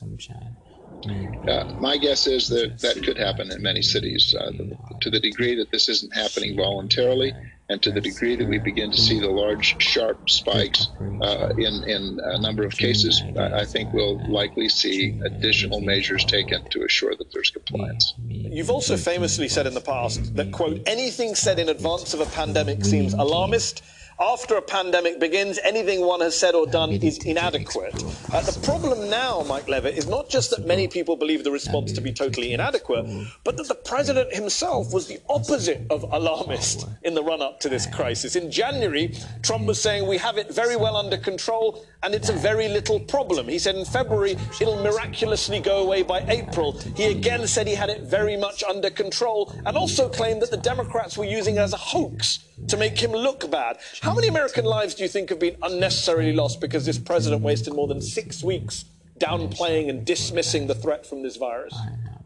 Uh, my guess is that that could happen in many cities. Uh, the, to the degree that this isn't happening voluntarily, and to the degree that we begin to see the large, sharp spikes uh, in, in a number of cases, I, I think we'll likely see additional measures taken to assure that there's compliance. You've also famously said in the past that, quote, anything said in advance of a pandemic seems alarmist. After a pandemic begins, anything one has said or done is inadequate. Uh, the problem now, Mike Levitt, is not just that many people believe the response to be totally inadequate, but that the president himself was the opposite of alarmist in the run-up to this crisis. In January, Trump was saying we have it very well under control and it's a very little problem. He said in February it'll miraculously go away by April. He again said he had it very much under control and also claimed that the Democrats were using it as a hoax to make him look bad. How many American lives do you think have been unnecessarily lost because this president wasted more than six weeks downplaying and dismissing the threat from this virus?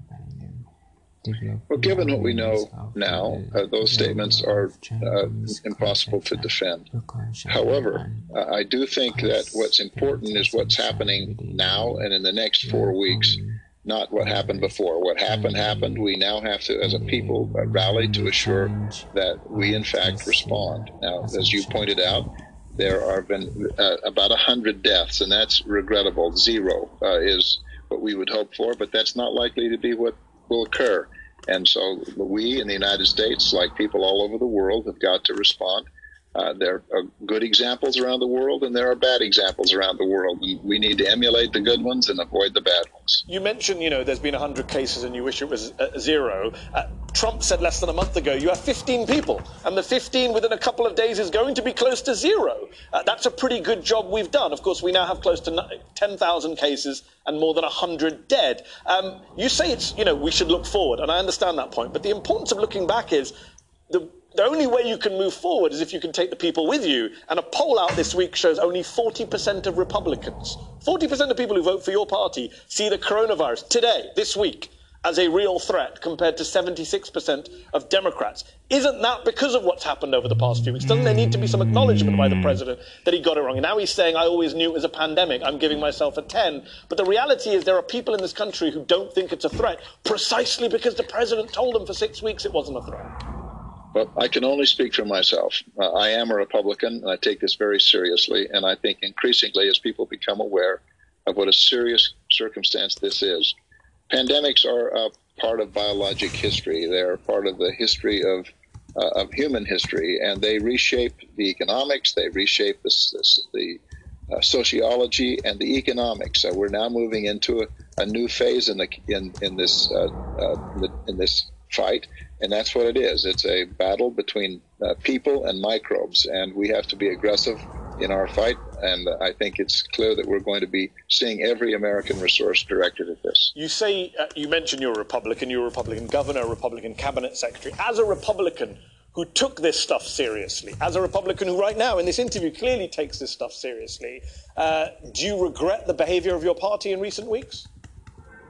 Well, given what we know now, uh, those statements are uh, impossible to defend. However, uh, I do think that what's important is what's happening now and in the next four weeks, not what happened before. What happened, happened. We now have to, as a people, uh, rally to assure that we, in fact, respond. Now, as you pointed out, there have been uh, about one hundred deaths, and that's regrettable. Zero uh, is what we would hope for, but that's not likely to be what will occur. And so we in the United States, like people all over the world, have got to respond. Uh, there are good examples around the world, and there are bad examples around the world. And we need to emulate the good ones and avoid the bad ones. You mentioned, you know, there's been one hundred cases and you wish it was uh, zero. Uh, Trump said less than a month ago, you have fifteen people, and the fifteen within a couple of days is going to be close to zero. Uh, that's a pretty good job we've done. Of course, we now have close to ten thousand cases and more than one hundred dead. Um, you say it's, you know, we should look forward, and I understand that point. But the importance of looking back is the The only way you can move forward is if you can take the people with you. And a poll out this week shows only forty percent of Republicans, forty percent of people who vote for your party see the coronavirus today, this week, as a real threat compared to seventy-six percent of Democrats. Isn't that because of what's happened over the past few weeks? Doesn't there need to be some acknowledgement by the president that he got it wrong? And now he's saying, I always knew it was a pandemic. I'm giving myself a ten. But the reality is there are people in this country who don't think it's a threat precisely because the president told them for six weeks it wasn't a threat. Well, I can only speak for myself. Uh, I am a Republican, and I take this very seriously. And I think increasingly, as people become aware of what a serious circumstance this is, pandemics are a part of biologic history. They're part of the history of uh, of human history, and they reshape the economics. They reshape this, this, the uh, sociology and the economics. So we're now moving into a, a new phase in the in in this uh, uh, in this fight. And that's what it is. It's a battle between uh, people and microbes, and we have to be aggressive in our fight. And I think it's clear that we're going to be seeing every American resource directed at this. You say, uh, you mentioned you're a Republican, you're a Republican governor, a Republican cabinet secretary. As a Republican who took this stuff seriously, as a Republican who right now in this interview clearly takes this stuff seriously, uh, do you regret the behavior of your party in recent weeks?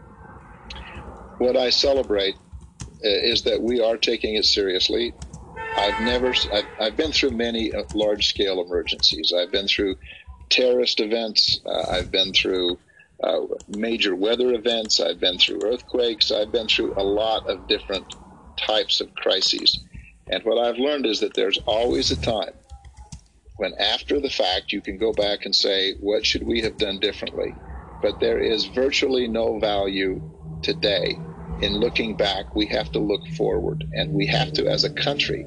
What I celebrate is that we are taking it seriously. I've never, I've, I've been through many large-scale emergencies. I've been through terrorist events. Uh, I've been through uh, major weather events. I've been through earthquakes. I've been through a lot of different types of crises. And what I've learned is that there's always a time when after the fact you can go back and say, what should we have done differently? But there is virtually no value today in looking back. We have to look forward, and we have to, as a country,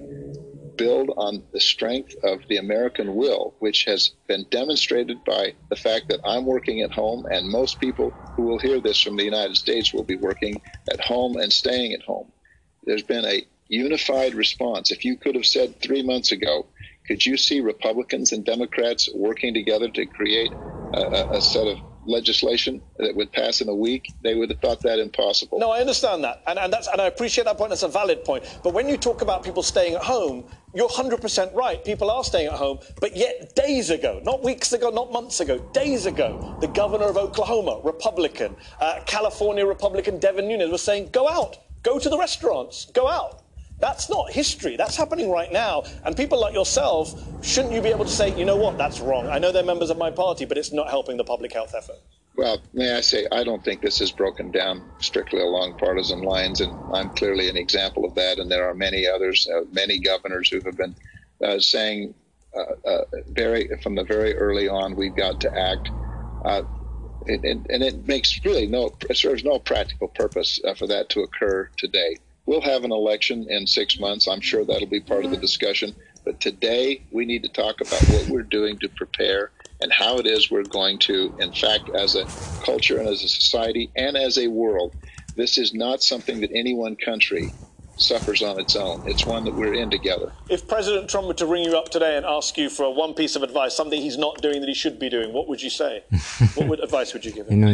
build on the strength of the American will, which has been demonstrated by the fact that I'm working at home, and most people who will hear this from the United States will be working at home and staying at home. There's been a unified response. If you could have said three months ago, could you see Republicans and Democrats working together to create a, a set of legislation that would pass in a week, they would have thought that impossible. No, I understand that, and and that's and I appreciate that point. That's a valid point. But when you talk about people staying at home, you're one hundred percent right. People are staying at home, but yet days ago, not weeks ago, not months ago, days ago, the governor of Oklahoma, Republican, uh, California Republican Devin Nunes was saying, "Go out, go to the restaurants, go out." That's not history. That's happening right now. And people like yourself, shouldn't you be able to say, you know what, that's wrong. I know they're members of my party, but it's not helping the public health effort. Well, may I say, I don't think this is broken down strictly along partisan lines, and I'm clearly an example of that. And there are many others, uh, many governors who have been uh, saying uh, uh, very from the very early on, we've got to act. Uh, it, it, and it makes really no, it serves no practical purpose uh, for that to occur today. We'll have an election in six months. I'm sure that'll be part of the discussion. But today, we need to talk about what we're doing to prepare and how it is we're going to, in fact, as a culture and as a society and as a world, this is not something that any one country suffers on its own. It's one that we're in together. If President Trump were to ring you up today and ask you for one piece of advice, something he's not doing that he should be doing, what would you say? What would, advice would you give him?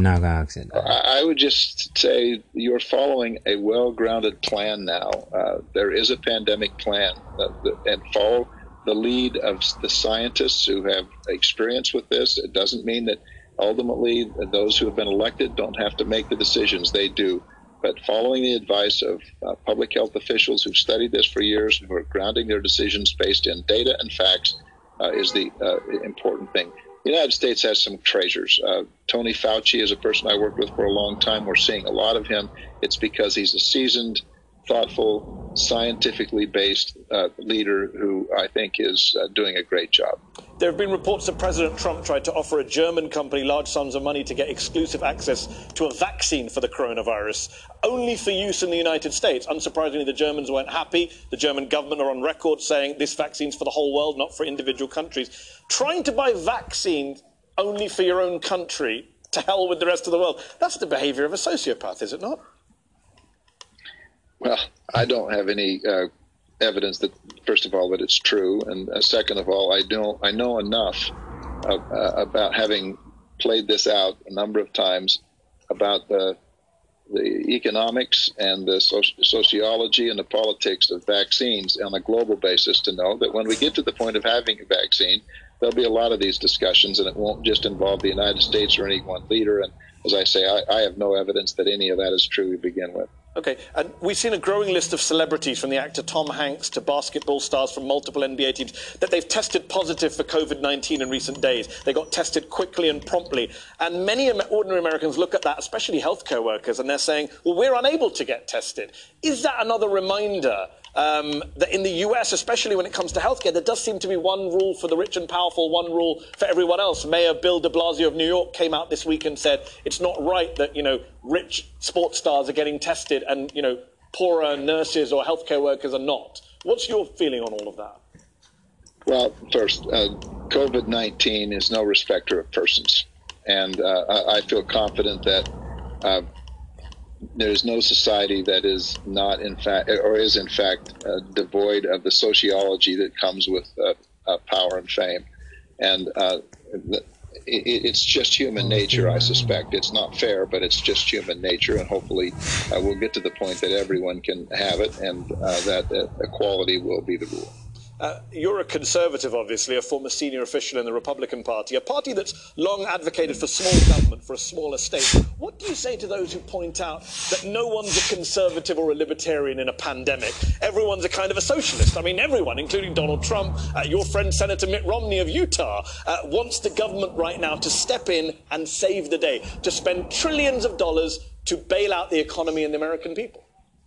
I, I would just say you're following a well-grounded plan now. Uh, there is a pandemic plan, uh, the, and follow the lead of the scientists who have experience with this. It doesn't mean that ultimately those who have been elected don't have to make the decisions. They do. But following the advice of uh, public health officials who've studied this for years, who are grounding their decisions based in data and facts, uh, is the uh, important thing. The United States has some treasures. Uh, Tony Fauci is a person I worked with for a long time. We're seeing a lot of him. It's because he's a seasoned, thoughtful, scientifically based uh, leader who I think is uh, doing a great job. There have been reports that President Trump tried to offer a German company large sums of money to get exclusive access to a vaccine for the coronavirus, only for use in the United States. Unsurprisingly, the Germans weren't happy. The German government are on record saying this vaccine's for the whole world, not for individual countries. Trying to buy vaccines only for your own country, to hell with the rest of the world, that's the behavior of a sociopath, is it not? Well, I don't have any uh, evidence that, first of all, that it's true, and uh, second of all, I don't. I know enough uh, uh, about having played this out a number of times about the the economics and the soci- sociology and the politics of vaccines on a global basis to know that when we get to the point of having a vaccine, there'll be a lot of these discussions, and it won't just involve the United States or any one leader. And as I say, I, I have no evidence that any of that is true to begin with. Okay, and we've seen a growing list of celebrities, from the actor Tom Hanks to basketball stars from multiple N B A teams, that they've tested positive for COVID nineteen in recent days. They got tested quickly and promptly. And many ordinary Americans look at that, especially healthcare workers, and they're saying, well, we're unable to get tested. Is that another reminder um, that in the U S, especially when it comes to healthcare, there does seem to be one rule for the rich and powerful, one rule for everyone else? Mayor Bill de Blasio of New York came out this week and said it's not right that, you know, rich sports stars are getting tested and, you know, poorer nurses or healthcare workers are not. What's your feeling on all of that? Well, first, uh, COVID nineteen is no respecter of persons. And uh, I, I feel confident that uh, there is no society that is not, in fact, or is, in fact, uh, devoid of the sociology that comes with uh, uh, power and fame. And uh, the, it, it's just human nature, I suspect. It's not fair, but it's just human nature. And hopefully uh, we'll get to the point that everyone can have it, and uh, that uh, equality will be the rule. Uh, you're a conservative, obviously, a former senior official in the Republican Party, a party that's long advocated for small government, for a smaller state. What do you say to those who point out that no one's a conservative or a libertarian in a pandemic? Everyone's a kind of a socialist. I mean, everyone, including Donald Trump, uh, your friend Senator Mitt Romney of Utah, uh, wants the government right now to step in and save the day, to spend trillions of dollars to bail out the economy and the American people.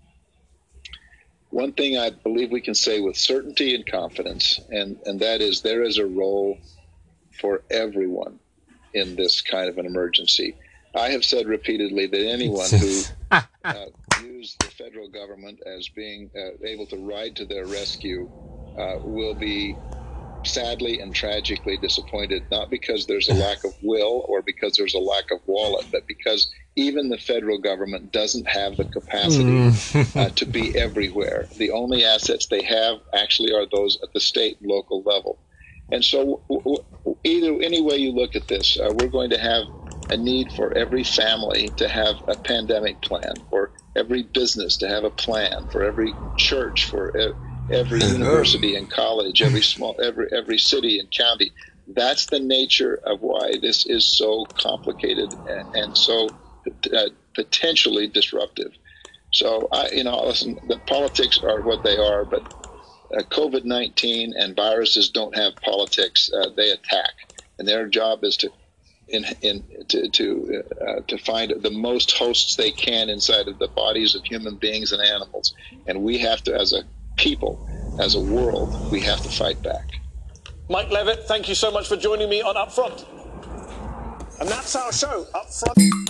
One thing I believe we can say with certainty and confidence, and, and that is there is a role for everyone in this kind of an emergency. I have said repeatedly that anyone who uh, views the federal government as being uh, able to ride to their rescue uh, will be sadly and tragically disappointed, not because there's a lack of will or because there's a lack of wallet, but because even the federal government doesn't have the capacity uh, to be everywhere. The only assets they have actually are those at the state and local level. And so w w either any way you look at this, uh, we're going to have a need for every family to have a pandemic plan, for every business to have a plan, for every church, for e every university and college, every small, every every city and county. That's the nature of why this is so complicated and, and so uh, potentially disruptive. So I, you know, listen, the politics are what they are, but uh, COVID nineteen and viruses don't have politics. Uh, they attack, and their job is to in in to to uh, to find the most hosts they can inside of the bodies of human beings and animals. And we have to, as a people, as a world, we have to fight back. Mike Levitt, thank you so much for joining me on Up Front. And that's our show, Up Front.